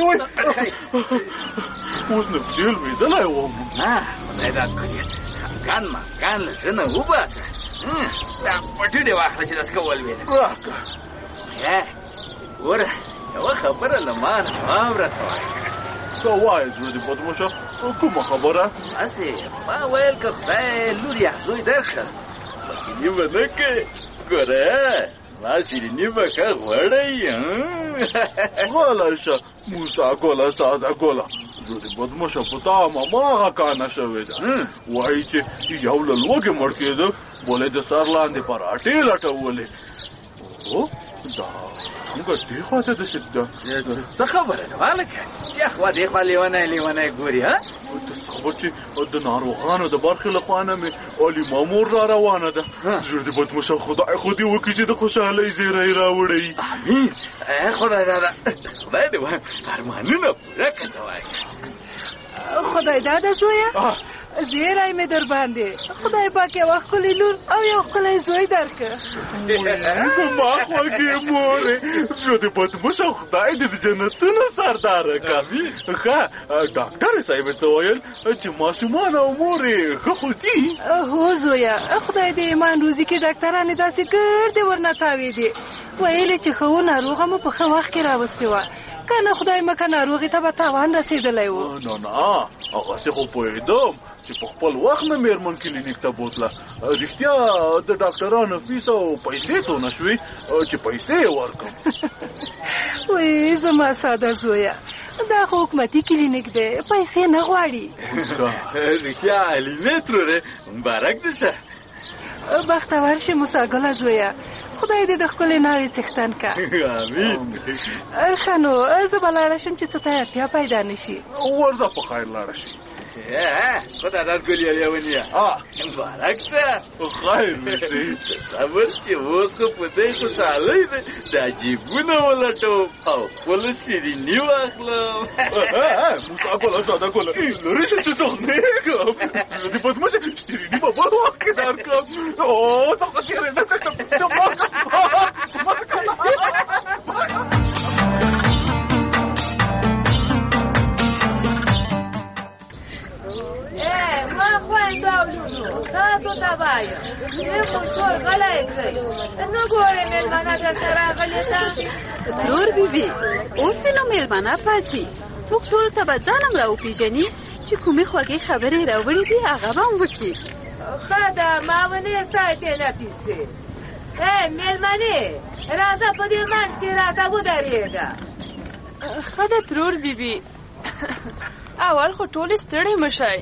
اوس نه په ډېر لوېدلی وم. نه خدای دا کړي خفګان له زړه نه وباسه. دا پټې دې واخله چې داسې کول ویله. وره یوه خبره له ما نه واوره ته وایه. څه وایې زړه دې بدمشه کومه خبره؟ هسې ما ویل که خدای لور یا زوی درکړه شیریني به نه کې ګوره زما شیریني به که غوړی غلی شه موسی ګله ساده ګله. زه د بدمشه په تا هماغه کانه شوې ده. وایي چې یو له لوږې مړ کېده بل یې د سر لاندې پراټې لټولې. دا څنګه دې خواته داسې ده؟ څه خبره ده هلکه چې خوا دې خوا لیونی ګوري ته صبر چې د ناروغانو د برخې له خوا نه مې علیمه مور را روانه ده. زړه دې بدمشه خدای خو دې وکړي چې د خوشحالۍ زیری راوړئ. امین خدای دې وایم ارمانونه پوره کړه ته وایي. خدای دادا زویه زیری مې در باندې خدای پاک یو ښکلی لور او یو ښکلی زوی درکړه. زما خوږې مورې زړه دې بدمشه خدای دې د جنتونو سرداره کړه. ښه ډاکټر صاحب څه ویل چې ماشومان او مور یې ښه خو دي؟ هو زویه خدای دې ایمان روزي کې ډاکټرانې داسې ګردې ورنه تاوېدې ویلې چې ښه و ناروغه مو په ښه وخت کې راوستې وه کنه خدای مکه ناروغي ته به تاوان رسېدلی و. نه هغسې خو پوهېدم چې په خپل وخت نه مېرمن کلینیک ته بوتله. رښتیا د ډاکټرانو فیس او پیسې څونه شوې چې پیسې یې ورکړم. وای زما ساده زویه دا خو حکومتي کلینیک دی پیسې نه غواړي رښتیا علي تروره مبارک دې شه بختور شې موساګله زویه خدای دې د ښکلې ناوې څښتن کا امین ښه نو زه به لاړه شم چې څه ته اړتیا پیدا نه شي ورځه په خیر لاړه شي خدا دا ګل یې ونیه مبارک شه خیر مې صبر چې اوس خو په دې خوشحالۍ دی دا جیبونه ولټوم او خپله شیریني واخلم موسا ګله ساده ګله لرې شه چې تخنېږم دې بدمچه شیریني به بل وخت کې درکړم دغه چېرې نه ما خویندو او لونو تاسو ته وایم دې خو شور غلی کړئ نه ګورئ مېلمانه درته راغلې ده ترور بیبي اوس دې نو مېلمانه پاتې موږ ټولو ته به ځانم راوپېژني چې کومې خوږې خبرې راوړې دي هغه به هم وکړي ښه ده ماونې صاحبې نفیسې مېلمنې راځه په دې منځ کې راته ودرېږه ښه ده ترور بیبي اول خو ټولې ستړې مه شئ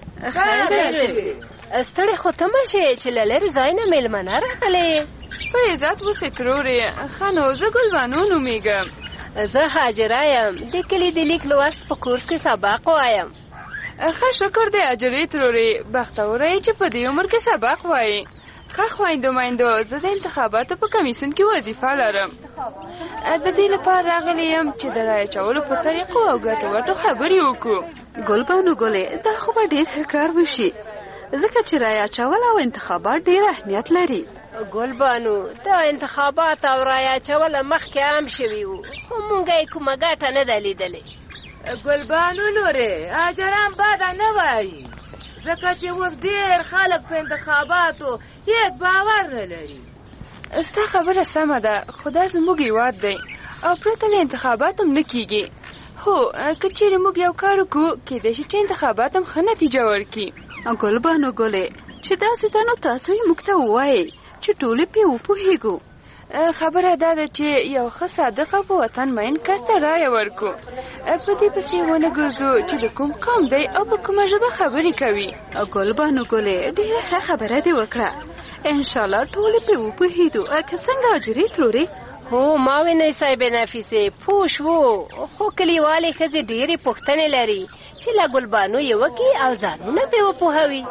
ستړې خو ته مه شې چې له لرې ځای نه مېلمانه راغلې په عزت اوسې ترورې ښه نو زه ګلبانو نومېږم زه حاجره یم د کلي د لیک لوست په کورس کې سبق وایم ښه شکر دی اجرې ترورې بختوره یې چې په دې عمر کې سبق وایي ښه خویندو میندو زه د انتخاباتو په کمیسیون کې وظیفه لرم د دې لپاره راغلی یم چې د رایې اچولو په طریقو او ګټو خبرې وکړو ګلبانو ګلې دا خو به ډېر ښه کار وشي ځکه چې رایې اچول او انتخابات ډېر اهمیت لري ګلبانو دا انتخابات او رایې اچول مخکې عام شوي وو خو مونږ یې کومه ګټه نه ده لیدلې ګلبانو لورې اجران بده نه وایي ځکه چې اوس ډېر خلک په انتخاباتو هیڅ باور نه لري ستا خبره سمه ده خو دا زموږ هېواد دی او پرته له انتخاباتو هم نه کېږي هو که چیرې موږ یو کار وکړو کیدای شي چې انتخابات هم ښه نتیجه ورکړي ګلبانو ګلې چې داسې ده نو تاسو یې موږ ته ووایئ چې ټولې پرې وپوهېږو خبره دا ده چې یو ښه صادق او په وطن مین کس ته رایه ورکړو په دې پسې ونه ګرځو چې د کوم قوم دی او په کومه ژبه خبرې کوي ګلبانو ګلې ډېره ښه خبره دې وکړه انشاءالله ټولې پرې وپوهېدو که څنګه اجرې ترورې هو ما وینئ صاحبې نفیسې پوه شوو خو کلیوالې ښځې ډېرې پوښتنې لري چې له ګلبانو یې وکړي او ځانونه پرې وپوهوي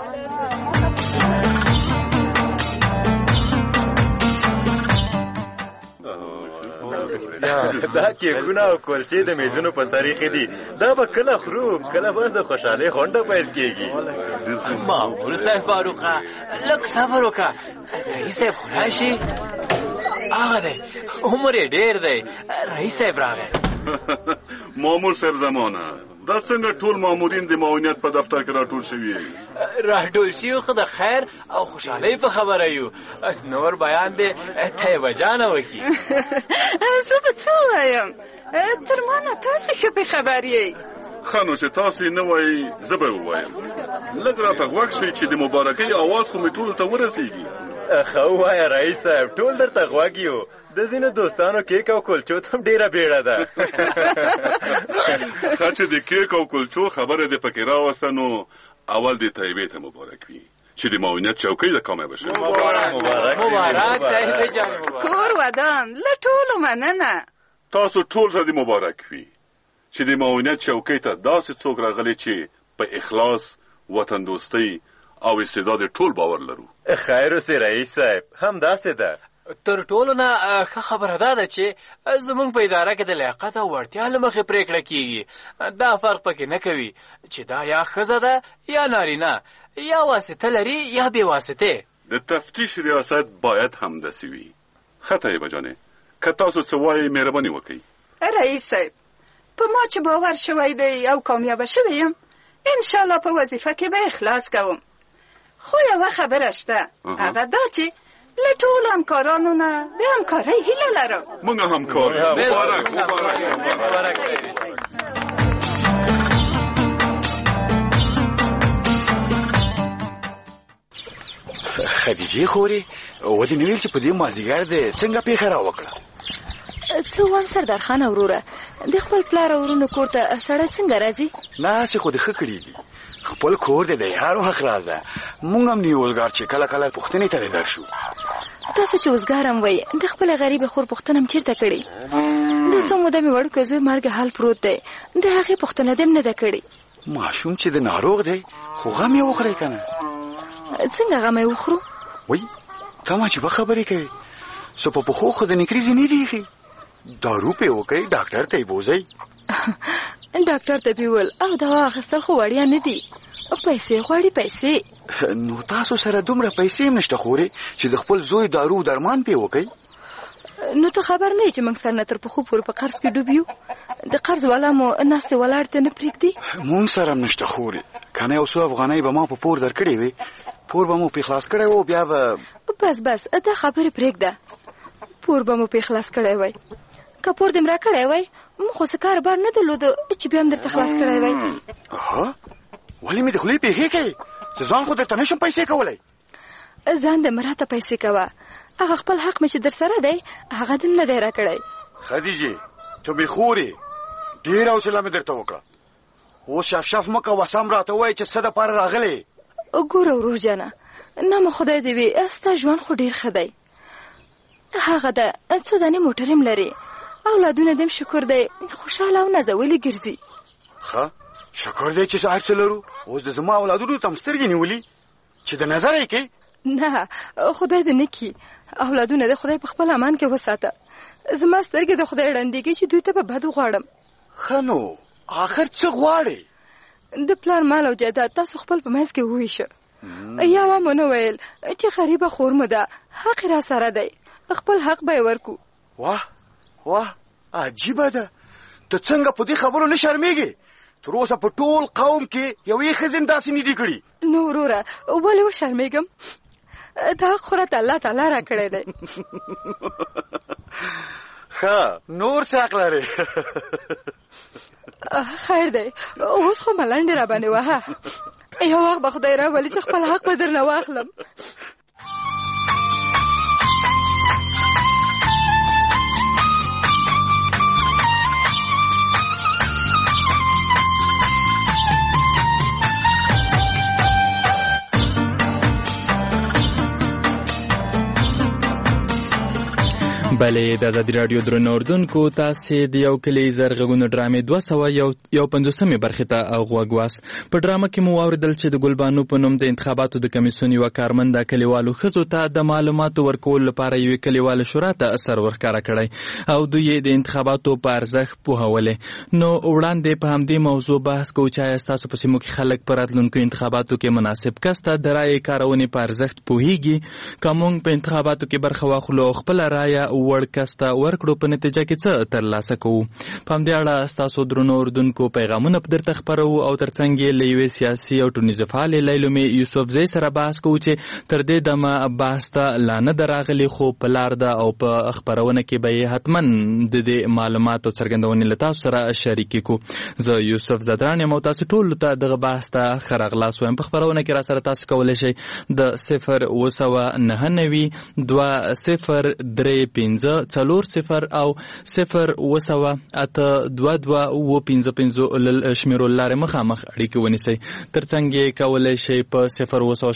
دا کیکونه او کلچې د میزونو په سر ایښي دي دا به کله خورو کله به د خوشحالۍ غونډه پیل کېږي مامور صاحب فاروقه لږ صبر وکړه رئیس صاحب خو راشي هغه دی عمر یې ډېر دی رئیس صاحب راغی مامور صاحب زمانه دا څنګه ټول مامورین د معاونیت په دفتر کې راټول شوي راټول شوي خو د خیر او خوشحالۍ په خبره یو نور بیان دی طیبه جانه وکړي زه به څه ووایم تر ما نه تاسې ښه پې خبر یې ښه نو چې تاسو یې نه وایي زه به ووایم لږ راته غوږ شئ چې د مبارکۍ اواز خو مې ټولو ته ورسېږي ښه ووایه رئیس صاحب ټول درته غوږ یو د ځینو دوستانو کیک او کلچو ته هم ډېره بیړه ده ښه چې د کیک او کلچو خبره دې پکې راوسته نو اول دې طیبې ته مبارک وي چې د معاونیت چوکۍ د کامیابه شوه مبارک طیبې جان کور ودان له ټولو مننه تاسو ټول ته دې مبارک وي چې د معاونیت چوکۍ ته داسې څوک راغلی چې په اخلاص وطن دوستۍ او استعداد ټول باور لرو خیر اوسې رئیس صاحب همداسې ده تر ټولو نه ښه خبره دا ده چې زموږ په اداره کې د لیاقت او وړتیا له مخې پرېکړه کېږي دا فرق پکې نه کوي چې دا یا ښځه ده یا نارینه یا واسطه لري یا بې واسطې د تفتیش ریاست باید همداسې وي ښه طیبه جانې که تاسو څه وایئ مهرباني وکړئ رئیس صاحب په ما چې باور شوی دی او کامیابه شوی یم انشاءالله په وظیفه کې به اخلاص کوم خو یوه خبره شته هغه دا چې له ټولو همکارانو نه د همکارۍ هیله لرم موږ همکار مبارک خدیجې خورې ودې نه ویل چې په دې مازدیګر دې څنګه پېښه راوکړه څه وام سردار خان وروره د خپل پلار ورونو کور ته سړی څنګه راځي؟ نه چې خو د ښه کړي دي خپل کور د یارو حق راځه مونږ هم نیولګار چې کله کله پوښتنې ته درشو. تاسو چې وزګارم وای د خپل غریب خور پوښتنه هم چیرته کړې؟ د څو موده مې وړوکی زوی مرګ حال پروت دی د هغې پوښتنه دې هم نه ده کړې. ماشوم چې د ناروغ دی خو غم یې وخورئ که نه؟ څنګه غم یې وخورو؟ وای ته عجیبه خبرې کوې څه په پښو خو د نکریزې نه دي ایښي. دارو پې وکئ ډاکټر ته یې بوځئ. ډاکټر ته بیول او دوا اخیستل خو وړیا نه دي پیسې غواړي پیسې. نو تاسو سره دومره پیسې هم نشته خورې چې د خپل زوی دارو درمان پې وکئ. نو ته خبر نه یې چې موږ سر نه تر پښو پورې په قرض کې ډوب یو د قرض والا مو ناستې ولاړ ته نه پرېږدي؟ مونږ سره هم نشته خورې که نه یو څو افغانۍ به ما په پور درکړې وې پور به مو پې خلاص کړی و بیا به بس دا خبرې پرېږده. پور به مو پې خلاص کړی وای که پور دې م را کړی وای موږ خو څه کاروبار نه درلوده چې بیا هم درته خلاص کړی وای. ولې مې د خولې پېښې کوې چې ځان خو درته نشم پیسې کولی؟ ځان د مراته پیسې کوه هغه خپل حق مې چې در سره دی هغه دې نه دی را کړی. خدیجې ته مې خورې ډېره حوصله مې درته وکړه اوس شف مه کوه سم راته ووایې چې څه دپاره راغلې. ګوره ورور جانه نامه خدای دې وي ستا ژوند خو ډېر ښه دی. هغه ده څو دانې موټر هم لري اولادونه دې هم شکر دی خوشحاله او نازولي ګرځي. ښه شکر دی چې هر څه لرو اوس د زما اولادونو ته هم سترګې نیولي چې د نظر یې کوي. نه خدای دې نه کړي اولادونه دې خدای په خپل امان کې وساته. زما سترګې د خدای ړندېږي چې دوی ته به بد وغواړم. ښه نو آخر څه غواړې؟ د پلار مال او جایداد تاسو خپل په منځ کې وویشه. یوه مو نه ویل چې غریبه خور مو ده حق را سره دی خپل حق به یې ورکو. واه عجیبه ده ته څنګه په دې خبرو نه شرمېږې؟ تر اوسه په ټول قوم کې یوې ښځې داسې نه دي کړي. نو وروره ولې وشرمېږم دا حق خو راته الله تعالی را کړی دی. ښه نور څه حق لرې؟ خیر دی اوس خو ملنډې را باندې وهه یو وخت به خدای راولي چې خپل حق به درنه واخلم. بله د ازادي راډیو درنو اوردونکو تاسو د یو کلی زرغونو ډرامې 251 برخه ته غوږ واست. په ډرامه کې مو واوریدل چې د ګلبانو په نوم د انتخاباتو د کمیسیون یو کارمند کلیوالو خزو ته د معلوماتو ورکول لپاره یو کلیوال شورا ته اثر ورکړه کړی او دوی د انتخاباتو په ارزښت پوهولې. نو وړاندې په همدې موضوع بحث کوو چې تاسو په سیمو کې خلک پر راتلونکو انتخاباتو کې مناسب کس ته د رایې کارونې په ارزښت پوهیږي. کوم په انتخاباتو کې برخه واخلو خپل رایه ورکسته ورکړو په نتیجه کې څه ترلاسه کوو. په همدې اړه ستاسو درنو اوردونکو پیغامونه په درته خپرو او ترڅنګ یې له یوې سیاسي او ټولنیزې فعالې لیلومې یوسفزۍ سره بحث کوو چې تر دې دمه بحث ته لا نه ده راغلې خو په لار ده او په خپرونه کې به یې حتما د دې معلوماتو څرګندونې له تاسو سره شریکې کړو. زه یوسف زدران یم او تاسو ټولو ته دغه بحث ته ښه راغلاست وایم. په خپرونه کې راسره تاسو کولی شئ د 0 299 0 3 او 0 شمیرو لارې مخامخ اړیکې ونیسئ. ترڅنګ یې کولی شئ په 0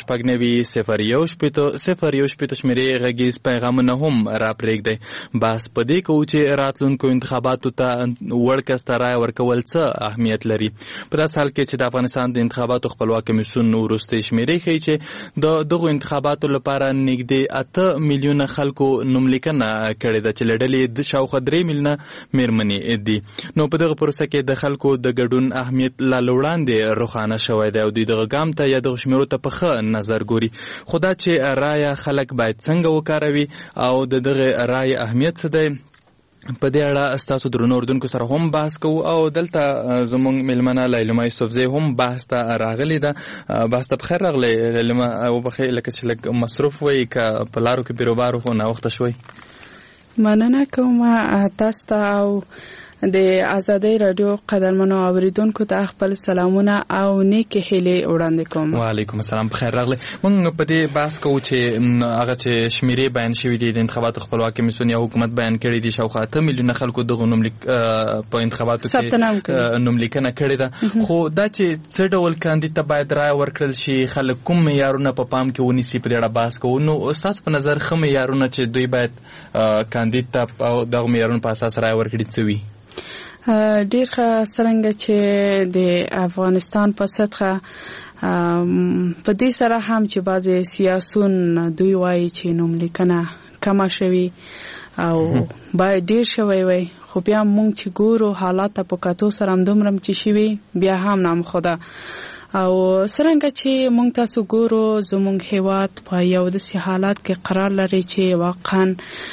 شمیرې غږیز پیغامونه هم راپرېږدئ. بحث په دې کوو چې راتلونکو انتخاباتو ته وړ کس ته رایه ورکول څه اهمیت لري. په داسې حال کې چې د افغانستان د انتخاباتو خپلواک کمیسیون وروستۍ شمیرې ښیي چې د دغو انتخاباتو لپاره نږدې 8 میلیونه خلکو نوملیکنه کړې ده چې له ډلې د شاوخوا 3 میلیونه میرمنې دي. نو په دغه پروسه کې د خلکو د ګډون اهمیت لا وړاندې روښانه شوی دی او دوی دغه ګام ته یا دغه شمیرو ته په ښه نظر ګوري. خو دا چې رایه خلک باید څنګه وکاروي او د دغه رایې اهمیت څه دی په دې اړه ستاسو درنو اوردونکو سره هم بحث کوو او دلته زموږ میلمنه لیلما یوسفزۍ هم بحث ته راغلې ده. بحث ته بخیر راغلی لیلما. وبخښئ لکه چې لږ مصروف وئ که په لارو کې بیروبارو خو ناوخته شوئ. مننه کوم تاسو ته او د آزادۍ رادیو قدرمنو اوریدونکو ته خپل سلامونه او نیکه هیلې وړاندې کوم. وعلیکم السلام، بخیر راغلی. موږ په دې بحث کوو چې هغه چې شمیرې بیان شوي دي د انتخاباتو خپلواک کمیسیون یا حکومت بیان کړی دي شاوخوا 8 میلیونه خلکو دغه نوملیک په انتخاباتو کې نوملیکنه کړې ده، خو دا چې څه ډول کاندید ته باید رایه ورکړل شي، خلک کوم معیارونه په پام کې ونیسي، په دې اړه بحث کوو. نو ستاسو په نظر ښه معیارونه چې دوی باید کاندید ته دغه معیارونو په اساس رایه ورکړي څه وي؟ ډیر ښه. څرنګه چې د افغانستان په سطحه په دې سره هم چې بعضې سیاسون دوی وایي چې نوملیکنه کمه شوي او باید ډیر شوی وي، خو بیا مونږ چې ګورو حالات په کتو سره همدومره چې شوي بیا هم نامخوده. او څرنګه چې مونږ تاسو ګورو زمونږ هیواد په یو داسې حالات کې قرار لري چې واقعا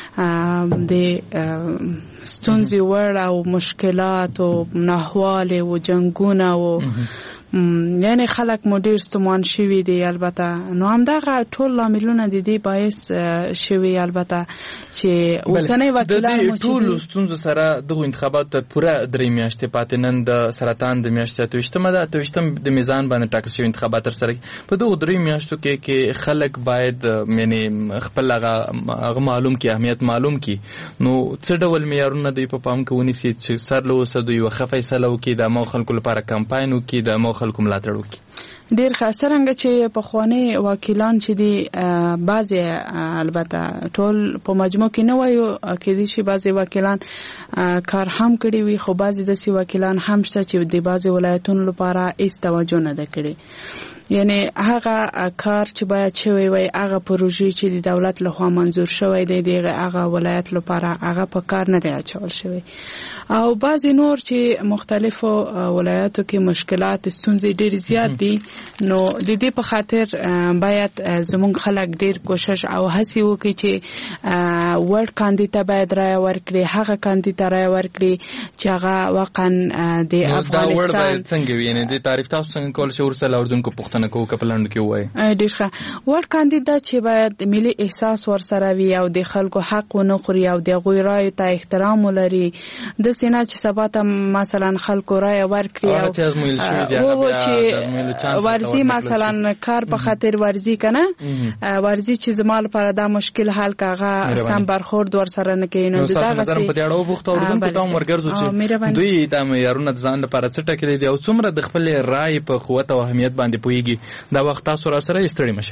د ستونزې وړ او مشکلات او ناهوالې او جنګونه او یعنی خلک مو ډیر ستومان شوي دي. البته نو همدغه ټول لاملونه د دې باعث شوي البته چې اوسنۍ وکیلان مو ټول ستونزو سره دغه انتخابات ته پوره 3 میاشتې پاتې. نن د سرطان د میاشتې 28مه ده، 28م د میزان باندې ټاکل شوی انتخابات تر سره په دغه 3 میاشتو کې خلک باید یعنی خپل هغه معلوم کی اهمیت معلوم کی. نو څه ډول معیارونه دوی په پام کې ونیسي چې سر له اوسه دوی وخه فیصله وکړي، د مو خلکو لپاره کمپاین وکړي، د مو خلکو ملاتړ وکړي. ډیر ښه. څرنګه چې پخواني وکیلان چې دي بعضې البته ټول په مجموع کې نه وایو، کېدای شي بعضې وکیلان کار هم کړي وي، خو بعضې داسې وکیلان هم شته چې د بعضې ولایتونو لپاره هیڅ توجه نه ده کړې. یعنی هغه کار چې باید شوی وي، هغه پروژې چې د دولت لخوا منظور شوی دی د هغه ولایت لپاره هغه په کار نه دی اچول شوی. او بعضې نور چې مختلفو ولایتو کې مشکلات ستونزې ډېر زیات دي، نو د دې په خاطر باید زموږ خلک ډېر کوشش او هڅې وکړي چې وړ کاندید ته باید رایه ورکړي، هغه کاندید ته رایه ورکړي چې هغه واقعا د افغانستان دا وړ باید څنګه وي، یعنی د تعریف تاسو څنګه کول شي ورسره اردوونکو پوښتنه کوو کپلند کې وایي. ډېر ښه. وړ کاندید چې باید ملي احساس ورسره وي او د خلکو حق ونه خوري او د هغوی رایو ته احترام ولري، داسې نه چې سبا ته مثلا خلکو رایه ورکړي او چې ورزي مثلا کار په خاطر ورزي کنه ورزي چې زما لپاره دا مشکل حل کاغه سم برخورد ورسره نه کوي. نو دا غسي په دې اړه وبخته اردوونکو ته مرګرزو چې دوی د معیارونو ځان لپاره څه ټاکلي دي او څومره د خپل رای په قوت او اهمیت باندې پويږي. دا وخت تاسو را سره استړی مشه.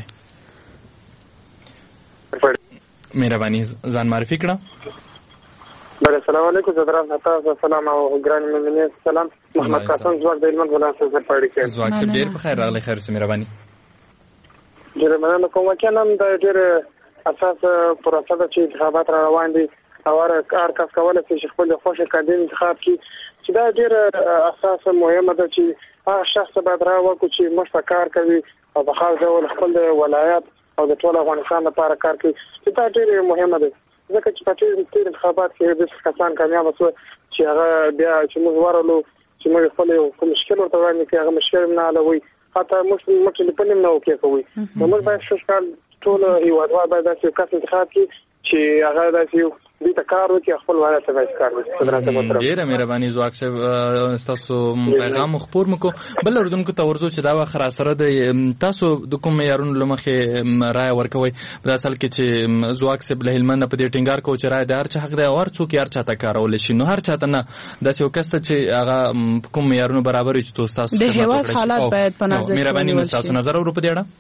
مهرباني ځان معرفي کړه. السلام علیکم حضرات، تاسو سلام او ګران مېلمنې سلام. محمد قاسم زواک د علم ولایت څخه پاره کې. زواک څخه ډیر په خیر راغلی. خیر سم مهرباني. ډیر مننه کوم چې نن د ډیر اساس پروسه د انتخابات روان دي او هر کس کولای شي خپل خوښه کاندید انتخاب کړي، چې دا ډیر اساس مهمه ده چې هغه شخص باید راوړي چې مشفقار کوي او په خاص ډول خپل ولایت او د ټول افغانستان لپاره کار کوي. دا ډیر مهمه ده ځکه چې په دې انتخابات کې د کسان کامیاب شو چې هغه بیا چې موږ ورولو چې موږ خپل مشکل ورته وایو چې هغه مشکل نه حلوي، حتی موږ په نیم نه وکړو. نو موږ باید شکل ټول هیوادوال باید داسې کس انتخاب کړي چې هغه داسې دې ته کار وکړي، خپل ولایت ته باید کار وکړي. ډیره مهرباني زواک صاحب، تاسو پیغام خپور مکو. بل اردوونکو ته ورځو چې دا واخر سره د تاسو د کوم معیارونو لمخې رائے ورکوي. په اصل کې چې زواک صاحب له هلمند په دې ټینګار کوي چې رائے د هر چا حق دی او هر څوک هر چاته کارول شي، نو هر چاته نه داسې وکسته چې هغه کوم معیارونو برابر وي چې تاسو د هیواد حالات باید په نظر کې مهرباني تاسو نظر ورو په دې اړه.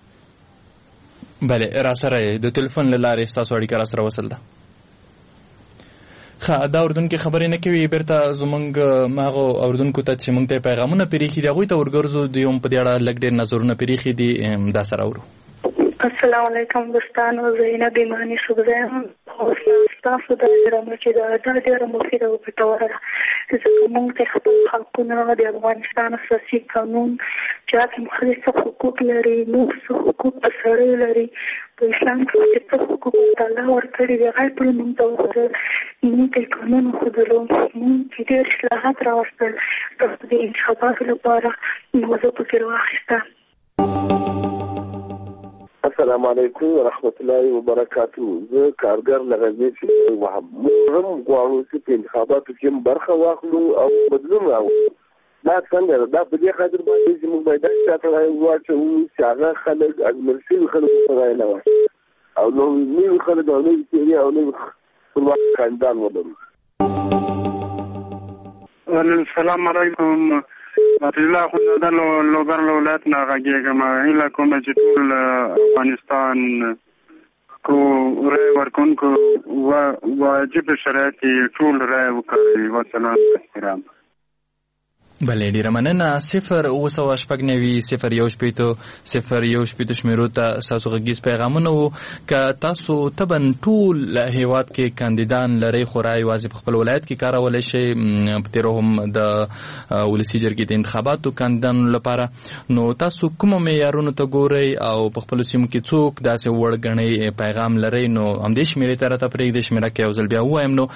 بله را سره د ټلیفون لاره تاسو اړیکه را سره وصل ده. دا اردوونکو خبرې نه کوي، بیرته زمونږ ماغو اردوونکو ته چې مونږ ته پیغامونه پیریخي دي هغوی ته ورګرځو، دوی هم په دې اړه لږ ډېر نظرونه پیریخي دي. دا سره ورو. السلام علیکم دوستانو، زینب ایمانی صبح تاسو د ډیرمو چې دا ډیره مفیده او ګټوره ده چې موږ ته خپل حقونه د افغانستان اساسي قانون چې مختلف حقوق لري، نو حقوق سره لري په اسلام کې چې حقوق الله ورکړي دي، هغه ټول موږ ته ورکړي. موږ ته قانون خودلو موږ چې ډېر اصلاحات راوستل د انتخاباتو لپاره موضوع پکې راوخیسته. السلام علیکم ورحمت الله وبرکاتو. زه کارګر له غزني څخه وهم. موږ هم غواړو چې په انتخاباتو کې برخه واخلو او بدلون راوړو. دا څنګه دا په دې خاطر باندې چې موږ باید تاسو راوړو چې هغه خلک اجمرسي خلک سره نه وي او نو نیو خلک او نو چې او نو خپلواک خاندان ولرو. السلام علیکم. الله خو د لوګر ولایت نه غږیږم. هیله کوم چې ټول افغانستان کو رای ورکونکو واجب شرایط ټول رای وکړي. وسلام احترام. بله ډیره مننه. 0 شمیرو ته تاسو غږیز پیغامونه وو. که تاسو تبن ټول هیواد کې کاندیدان لري خو رای یوازې په خپل ولایت کې کارولای شي په تیرو هم د ولسی جرګې د انتخاباتو کاندیدانو لپاره، نو تاسو کوم معیارونو ته ګورئ او په خپل سیمو کې څوک داسې وړ غني پیغام لري؟ نو همدې شمیرې ته راته پرېږدئ. شمیره کې یو ځل بیا وایم، نو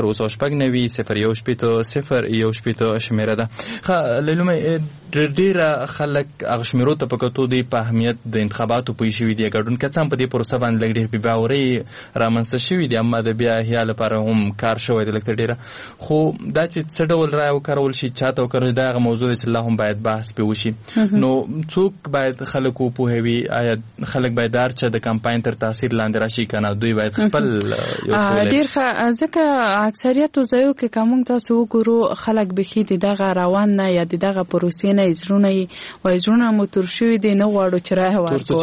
0 شمیره ده. لیلومه ډیره خلک هغه شمیرو ته په کتو دی په اهمیت د انتخاباتو پوه شوي دي. ګډون که څه هم په دې پروسه باندې لږ ډېر بې باورۍ رامنځته شوي دي، اما د بیا احیا لپاره هم کار شوی دی لږ ډېره. خو دا چې څه ډول رایه وکارول شي، چاته وکارول شي، دا هغه موضوع دی چې لا هم باید بحث پرې وشي. نو څوک باید خلک وپوهوي؟ آیا خلک باید چې د کمپاین تر تاثیر لاندې راشي که نه دوی باید خپل ډېر ښه؟ ځکه اکثریتو ځایو کې که موږ تاسو وګورو خلک بیخي د دغه روان نه یا د دغه پروسې نه زړونه یې وایي زړونه مو تور شوي دي، نه غواړو چې رایه ورکړو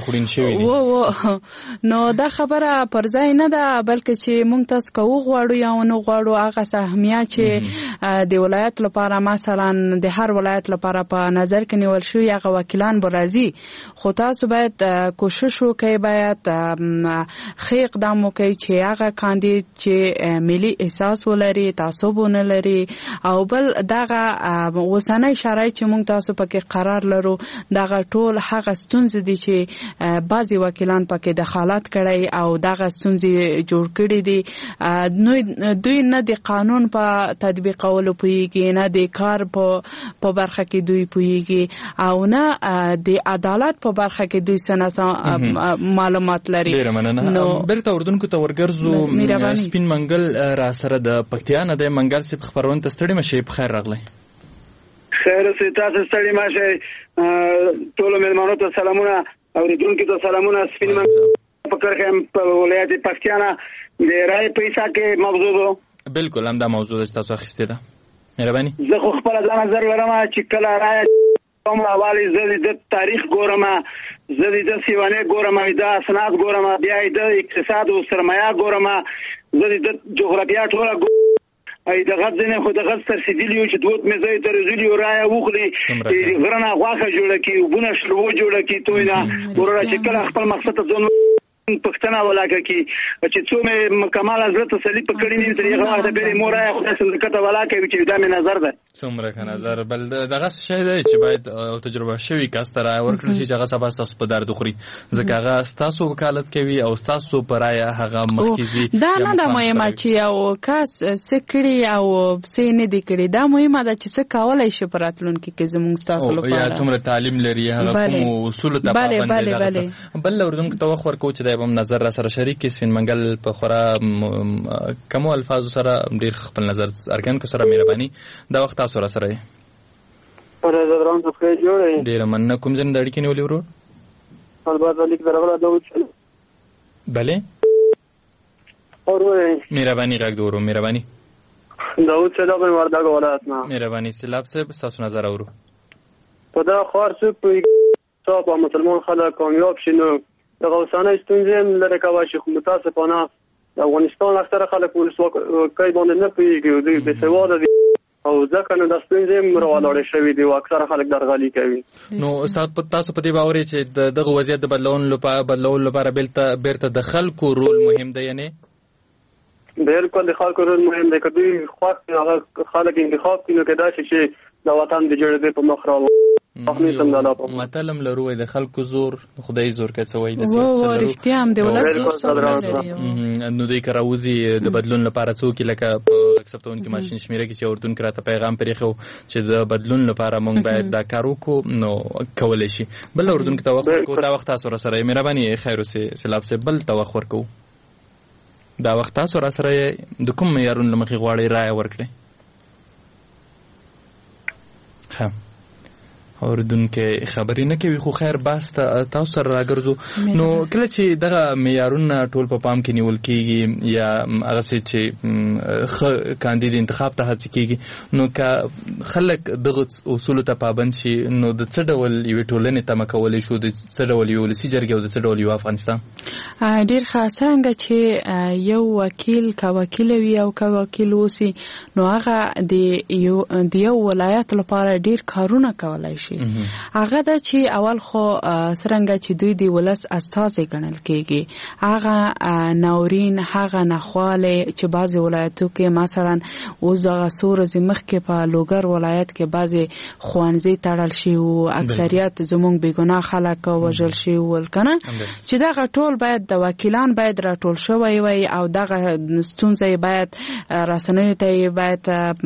نه. نو دا خبره پر ځای نه ده، بلکې چې موږ تاسو که وغواړو یا ونه غواړو هغه اهمیت چې د ولایت لپاره مثلا د هر ولایت لپاره په نظر کې نیول شوي هغه وکیلان به راځي. خو تاسو باید کوشش وکړئ، باید ښه اقدام وکړئ چې هغه کاندید چې ملي احساس ولري، تعصب ونه لري، او بل دغه اوسنۍ شرایط چې موږ تاسو پکې قرار لرو دغه ټول هغه ستونزې دي چې بعضي وکیلان پکې دخالت کړي او دغه ستونزې جوړ کړي دي. دوی نه د قانون په تطبیقولو پوهیږي، نه د کار په برخه کې دوی پوهیږي، او نه د عدالت په برخه کې دوی څه معلومات لري. ډیره مننه. بیرته اردوونکو ته ورګرځو. سپین منګل را سره د پکتیا نه دی. منګل صاحب خبرونه ته ستړي مشئ، په خیر راغلی. خیر اوسئ، تاسو ستړي مشئ. ټولو مېلمانو ته سلامونه، اورېدونکو ته سلامونه. سپین منګل په کرخیم په ولایت پکتیا نه د رای په حساب کې موضوع ده. بالکل همدا موضوع ده چې تاسو اخیستې ده. مهرباني. زه خو خپل ځان نظر لرم چې کله رای کوم حواله زه د تاریخ ګورم، زه د سیوانه ګورم، د اسناد ګورم، بیا د اقتصاد او سرمایه ګورم، زه د جغرافیه ټول ای د غزنه خو د غز تر سیدلیو چې دوت مې زې تر زلیو رای وخلي غرنه غواخه جوړه کی وبونه شلو جوړه کی توینا ورته چې کله خپل مقصد ته ځون پښتنه ولاکه کی چې څو مې مکمل حضرت صلی په کړي نه تر هغه وخت به مورای خدای څنګه کته ولاکه چې دا مې نظر ده. څومره که نظر بل دغه شی دی چې باید او تجربه شوی کاستر ورکړي چې هغه سبا تاسو په درد خوري، ځکه هغه تاسو وکالت کوي او تاسو پرای هغه مرکزی. دا نه د مهمه چې او کاس سکړي او سې نه دی کړي، دا مهمه ده چې څه کولای شي پراتلونکو کې زموږ تاسو لپاره یا څومره تعلیم لري، هغه کوم اصول ته پابند دي. بل ورونکو ته وخت ورکو چې هم نظر را سره شریک کې سپین منګل په خورا کوم الفاظ سره ډیر خپل نظر ارګن کو سره مهرباني دا وخت تاسو را سره پر زدران څه کوي جوړي ډیر مننه. کوم ځن دړی کې نیولې ورو البته لیک درغله دا وڅ بله اوروي مهرباني غږ دورو مهرباني داوود صاحب وردګ ولایت نه مهرباني سلاب صاحب تاسو نظر اورو په دا خور څه په صاحب مسلمان خلک کامیاب شینو دغه اوسانه ستونزې لري کوي چې متاسفانه د افغانستان اکثره خلک ولسواکۍ باندې نه پوهېږي او دوی بې سواده دي او ځکه نو د ستونزې راولاړې شوي دي او اکثره خلک درغلي کوي. نو تاسو په دې باور چې دغه وضعیت د بدلولو لپاره بیرته د خلکو رول مهم دی؟ یعنی بالکل د خلکو رول مهم دی. که دوی خوښ هغه خلک انتخاب کړي نو کېدای شي چې د وطن د جوړېدو په مخ راوړي متلم لرو د خلکو زور خدای زور کوي د سیاست لرو رښتیا هم د ولس زور نو دوی کراوزی د بدلون لپاره څوک لکه په اکسپټون کې ماشين شمیره کې چې اردن کراته پیغام پرېخو چې د بدلون لپاره مونږ باید دا کار وکړو نو کولای شي بل اردن کې توخ کو دا وخت تاسو سره مهرباني خیر وسه سلام سه بل توخ ورکو دا وخت تاسو سره د کوم معیارونو لمخې غواړي رائے ورکړي ها اوردون کې خبرې نه کوي خو خیر باس تاسو سره راګرځو نو کله چې دغه معیارونه ټول په پام کې نیول کیږي یا هغه چې کاندید انتخاب ته هڅه کیږي نو که خلک دغه اصول ته پابند شي نو د څه ډول یو ټولنې تم کولای شو د څه ډول یو لسی جرګه او د څه ډول یو افغانستان ډیر څنګه چې یو وکیل کا وکیل وي او کا وکیل وسی نو هغه د یو ولایت لپاره ډیر کارونه کولای شي هغه د چې اول خو څنګه چې دوی دی ولس استازي ګڼل کېږي هغه ناورین هغه نخواله چې بعضي ولایتو کې مثلا وزغه سور زمخ کې په لوګر ولایت کې بعضي خوانزي تړل شي او اکثریت زمونږ بیګناه خلک وژل شي ولکنه چې دا ټول باید د وکیلان باید راټول شوی وي او دغه ستونزې باید رسنیو ته باید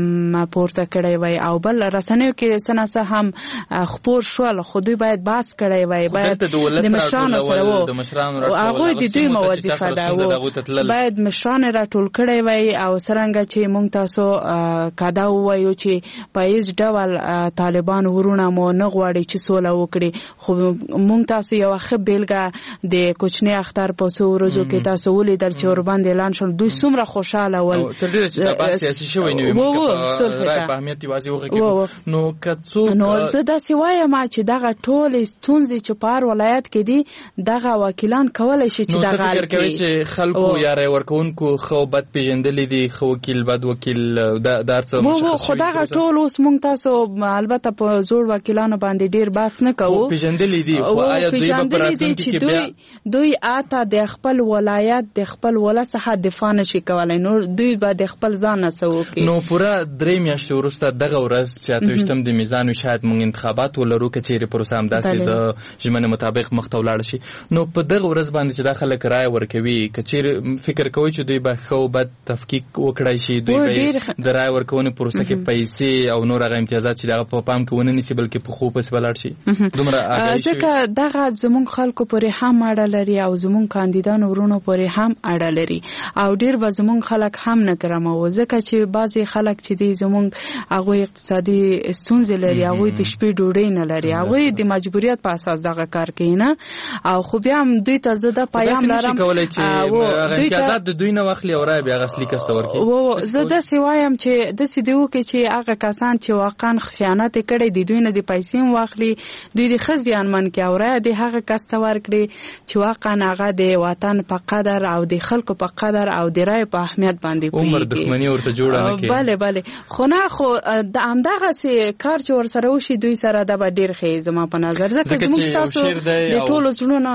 پورته کړی وي او بل رسنیو کې سناسه هم خبر شول خو دوی باید باس کړی وي باید د مشرانو سره او هغه د دوی وظیفه ده باید مشران راټول کړی وي او څنګه چې مونږ تاسو کادا وایو چې پایز ډول طالبان ورونه مو نه غواړي چې سوله وکړي خو مونږ تاسو یو ښه بیلګه د کوچنی اختر په څو ورځو کې تاسو ولیدل چې ور باندې اعلان شول دوی څومره خوشاله ول تر دې چې تاسو سیاسي شوی نه وي راي په اهمیت واځي وغږیږي نو کڅو نو زه دا سیوایم چې دغه ټول ستونزې چې په ولایت کې دي دغه وکیلان کولای شي چې دغه فکر کوي چې خلکو یا راي ورکونکو خو بد پیژندل دي خو وکیل بد وکیل درڅ مشخص خو دغه ټول اوس مونږ تاسو البته په زوړ وکیلانو باندې ډیر باس نه کوو پیژندل دي خو آیا دوی په پراتونکو کې بیا دوی آتا د خپل ولایت د خپل ولسه دفاع نشي کولای نو دوی به د خپل ځان سره وکړي نو پورا درې میاشتې وروسته دغه ورځ چې اتوشتم د میزان شاید مونږ انتخابات ولرو کچېره پروسه هم داسې د ژمنې مطابق مخته ولاړ شي نو په دغه ورځ باندې چې داخله کرای ورکوي کچېره فکر کوي چې دوی به خو بد تفکیک وکړای شي دوی به د رای ورکونې پروسه کې پیسې او نور هغه امتیازات چې دغه په پام کې ونه نیسي بلکې په خو پس ولاړ شي دومره اګای شي ځکه دغه زموږ خلکو پرې هم اړه لري او زموږ کاندیدانو ورونو پرې هم اړه لري او ډیر به زموږ خلک هم نه ګرمو ځکه چې بعضي خلک چې دي زموږ هغه اقتصادي ستونزې لري هغه د شپې ډوډۍ نه لري هغه د مجبوریت په اساس دغه کار کوي نه او خو بیا هم دوی ته زده پیغام لرم او امتیازات د دوی نه واخلي او راي بیا غسلی کسته ورکي او زده سوایم چې د سیدو کې چې هغه کسان چې واقعا خیانت کړي دي دوی نه د پیسې واخلي دوی د خزيان من کې او راي د هغه کسته ورکړي چې واقعا هغه د وطن په قدر او د خلکو په قدر او د راي په اهمیت باندې پوهیږي عمر دښمنی ورته جوړه نه کوي bale خو نه خو د همدغه سي کار چې ور سره وشي دوی سره د ډیر خې زما په نظر ځکه موږ تاسو د ټولو زړونو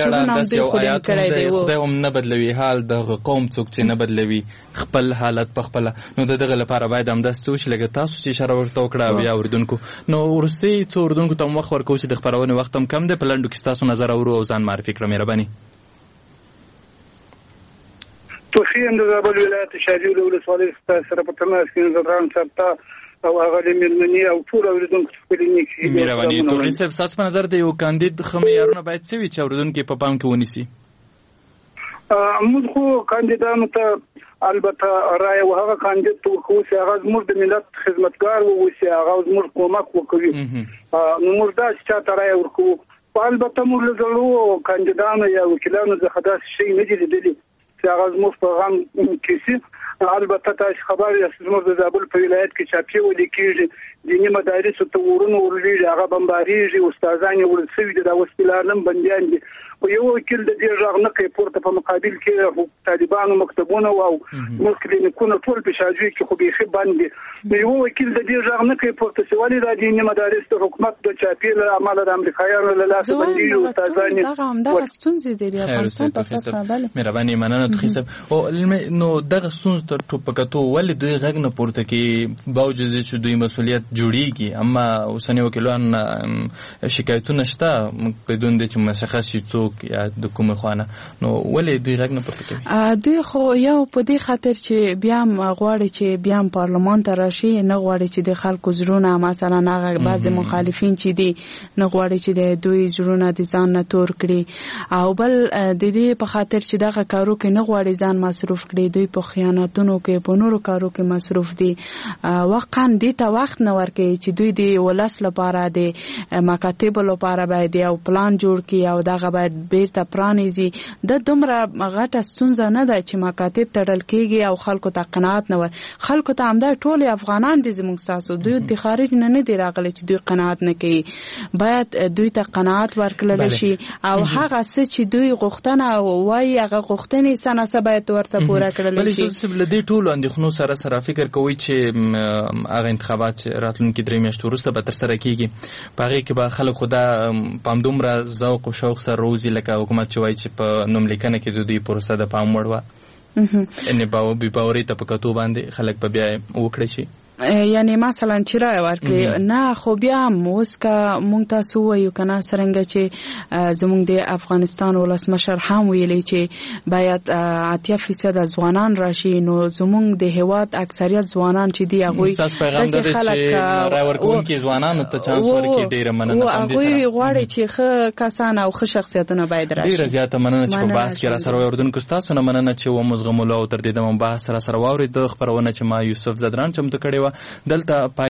د خدای کړی دی خدای هم نه بدلوي حال د قوم څوک چې نه بدلوي خپل حالت په خپل نو دغه لپاره باید هم داستو چې لګ تاسو چې اشاره ورته وکړه بیا اوردونکو نو ورستي څو اوردونکو ته وخت ورکو چې د خبرونه وخت هم کم دی په لندو کې تاسو نظر اورو او ځان معرفي کړئ مهرباني توخیم د زابل ولایت شاجوی ولسوالۍ سره په تماس کې زدران ثبتا او هغه د ملمني او ټول اوریدونکو خپلینی کې مهرباني توخی صاحب تاسو په نظر د یو کاندید خمیارونه باید څه وي چې اوریدونکو په پام کې ونیسي موږ خو کاندیدانو ته البته رائے او هغه کاندید ته خو چې هغه زموږ د ملت خدمتګار وو چې هغه زموږ کومک وکړي نو موږ دا چې رائے ورکو البته موږ له زړو کاندیدانو یا وکیلانو څخه دا شی نه دي لیدلي چې هغه زموږ په غم کې سي البته تاسو خبر یاست زموږ د زابل په ولایت کې چاپی ولې کېږي دیني مدارس ته ورونو ورلېږي هغه بمباريږي استادان یې ورسوي د وسپلانم بنديان دي او یو وکیل د دې ژغ نه کوي پورته په مقابل کې طالبانو مکتبونه او مسکلینکونه ټول په شاجوی کې خو به خې باندې یو وکیل د دې ژغ نه کوي پورته سوالي د دیني مدارس ته حکومت د چاپی له عمل د امریکایانو له لاس باندې استادان دغه ستونزې دي افغانستان په سره بل مهرباني مننه توخی صاحب او نو دغه ستونزې په کتو ولې دوی غږ نه پورته کوي باوجود چې دوی مسؤلیت جوړیږي اما اوسنی وکیلان شکایتونه شته بدون د چې مشخص شي څوک یا د کومه خوانه نو ولې دوی غږ نه پورته کوي دوی خو یو په دې خاطر چې بیا غواړي چې بیا پارلمان ته راشي نه غواړي چې د خلکو زړونه مثلا هغه بعض مخالفین چې دي نه غواړي چې د دوی زړونه د ځان نه تور کړي او بل د دې په خاطر چې دغه کارو کې نه غواړي ځان مصروف کړي دوی په خیانتونو کې په نورو کارو کې مصروف دي واقعا دې ته وخت نه ورکوي چې دوی د ولس لپاره د مکاتبو لپاره باید یو پلان جوړ کړي او دغه باید بیرته پرانیزي د دومره غټه ستونزه نه ده چې مکاتب تړل کېږي او خلکو ته قناعت نه ور خلکو ته همدا ټول افغانان دي زموږ ساسو دوی د خارج نه دي راغلي چې دوی قناعت نه کوي باید دوی ته قناعت ورکړل شي او هغه څه چې دوی غوښتنه وایي هغه غوښتنې سناسه باید ورته پوره کړل شي. ولې د دې ټولو اندېښنو سره فکر کوي چې هغه انتخابات راتلونکي 3 میاشتې وروسته به ترسره کیږي په هغې کې به خلک خو دا په همدومره ذوق او شوق سره روزي لکه حکومت چې وایي چې په نوملیکنه کې د دوی پروسه د پام وړ وه یعنې بېباورۍ ته په کتو باندې خلک به بیا وکړی شي یعنی مثلا چې رای ورکړي نه خو بیا اوس که مونږ تاسو وایو که نه څرنګه چې زمونږ د افغانستان ولسمشر هم ویلی چې باید 80% ځوانان راشي نو زمونږ د هیواد اکثریت ځوانان چې دي هغوی داسې خلک رای ورکوونکي ځوانانو ته چانس ورکړي ډېره مننه هغوی غواړي چې ښه کسان او ښه شخصیتونه باید راشي ډېره زیاته مننه چې په بحث کې راسره واوریدونکو ستاسو نه مننه چې ومو زغملو او تر دې دمه بحث راسره واورېد خپرونه چې ما یوسف زدران چمتو کړې دلته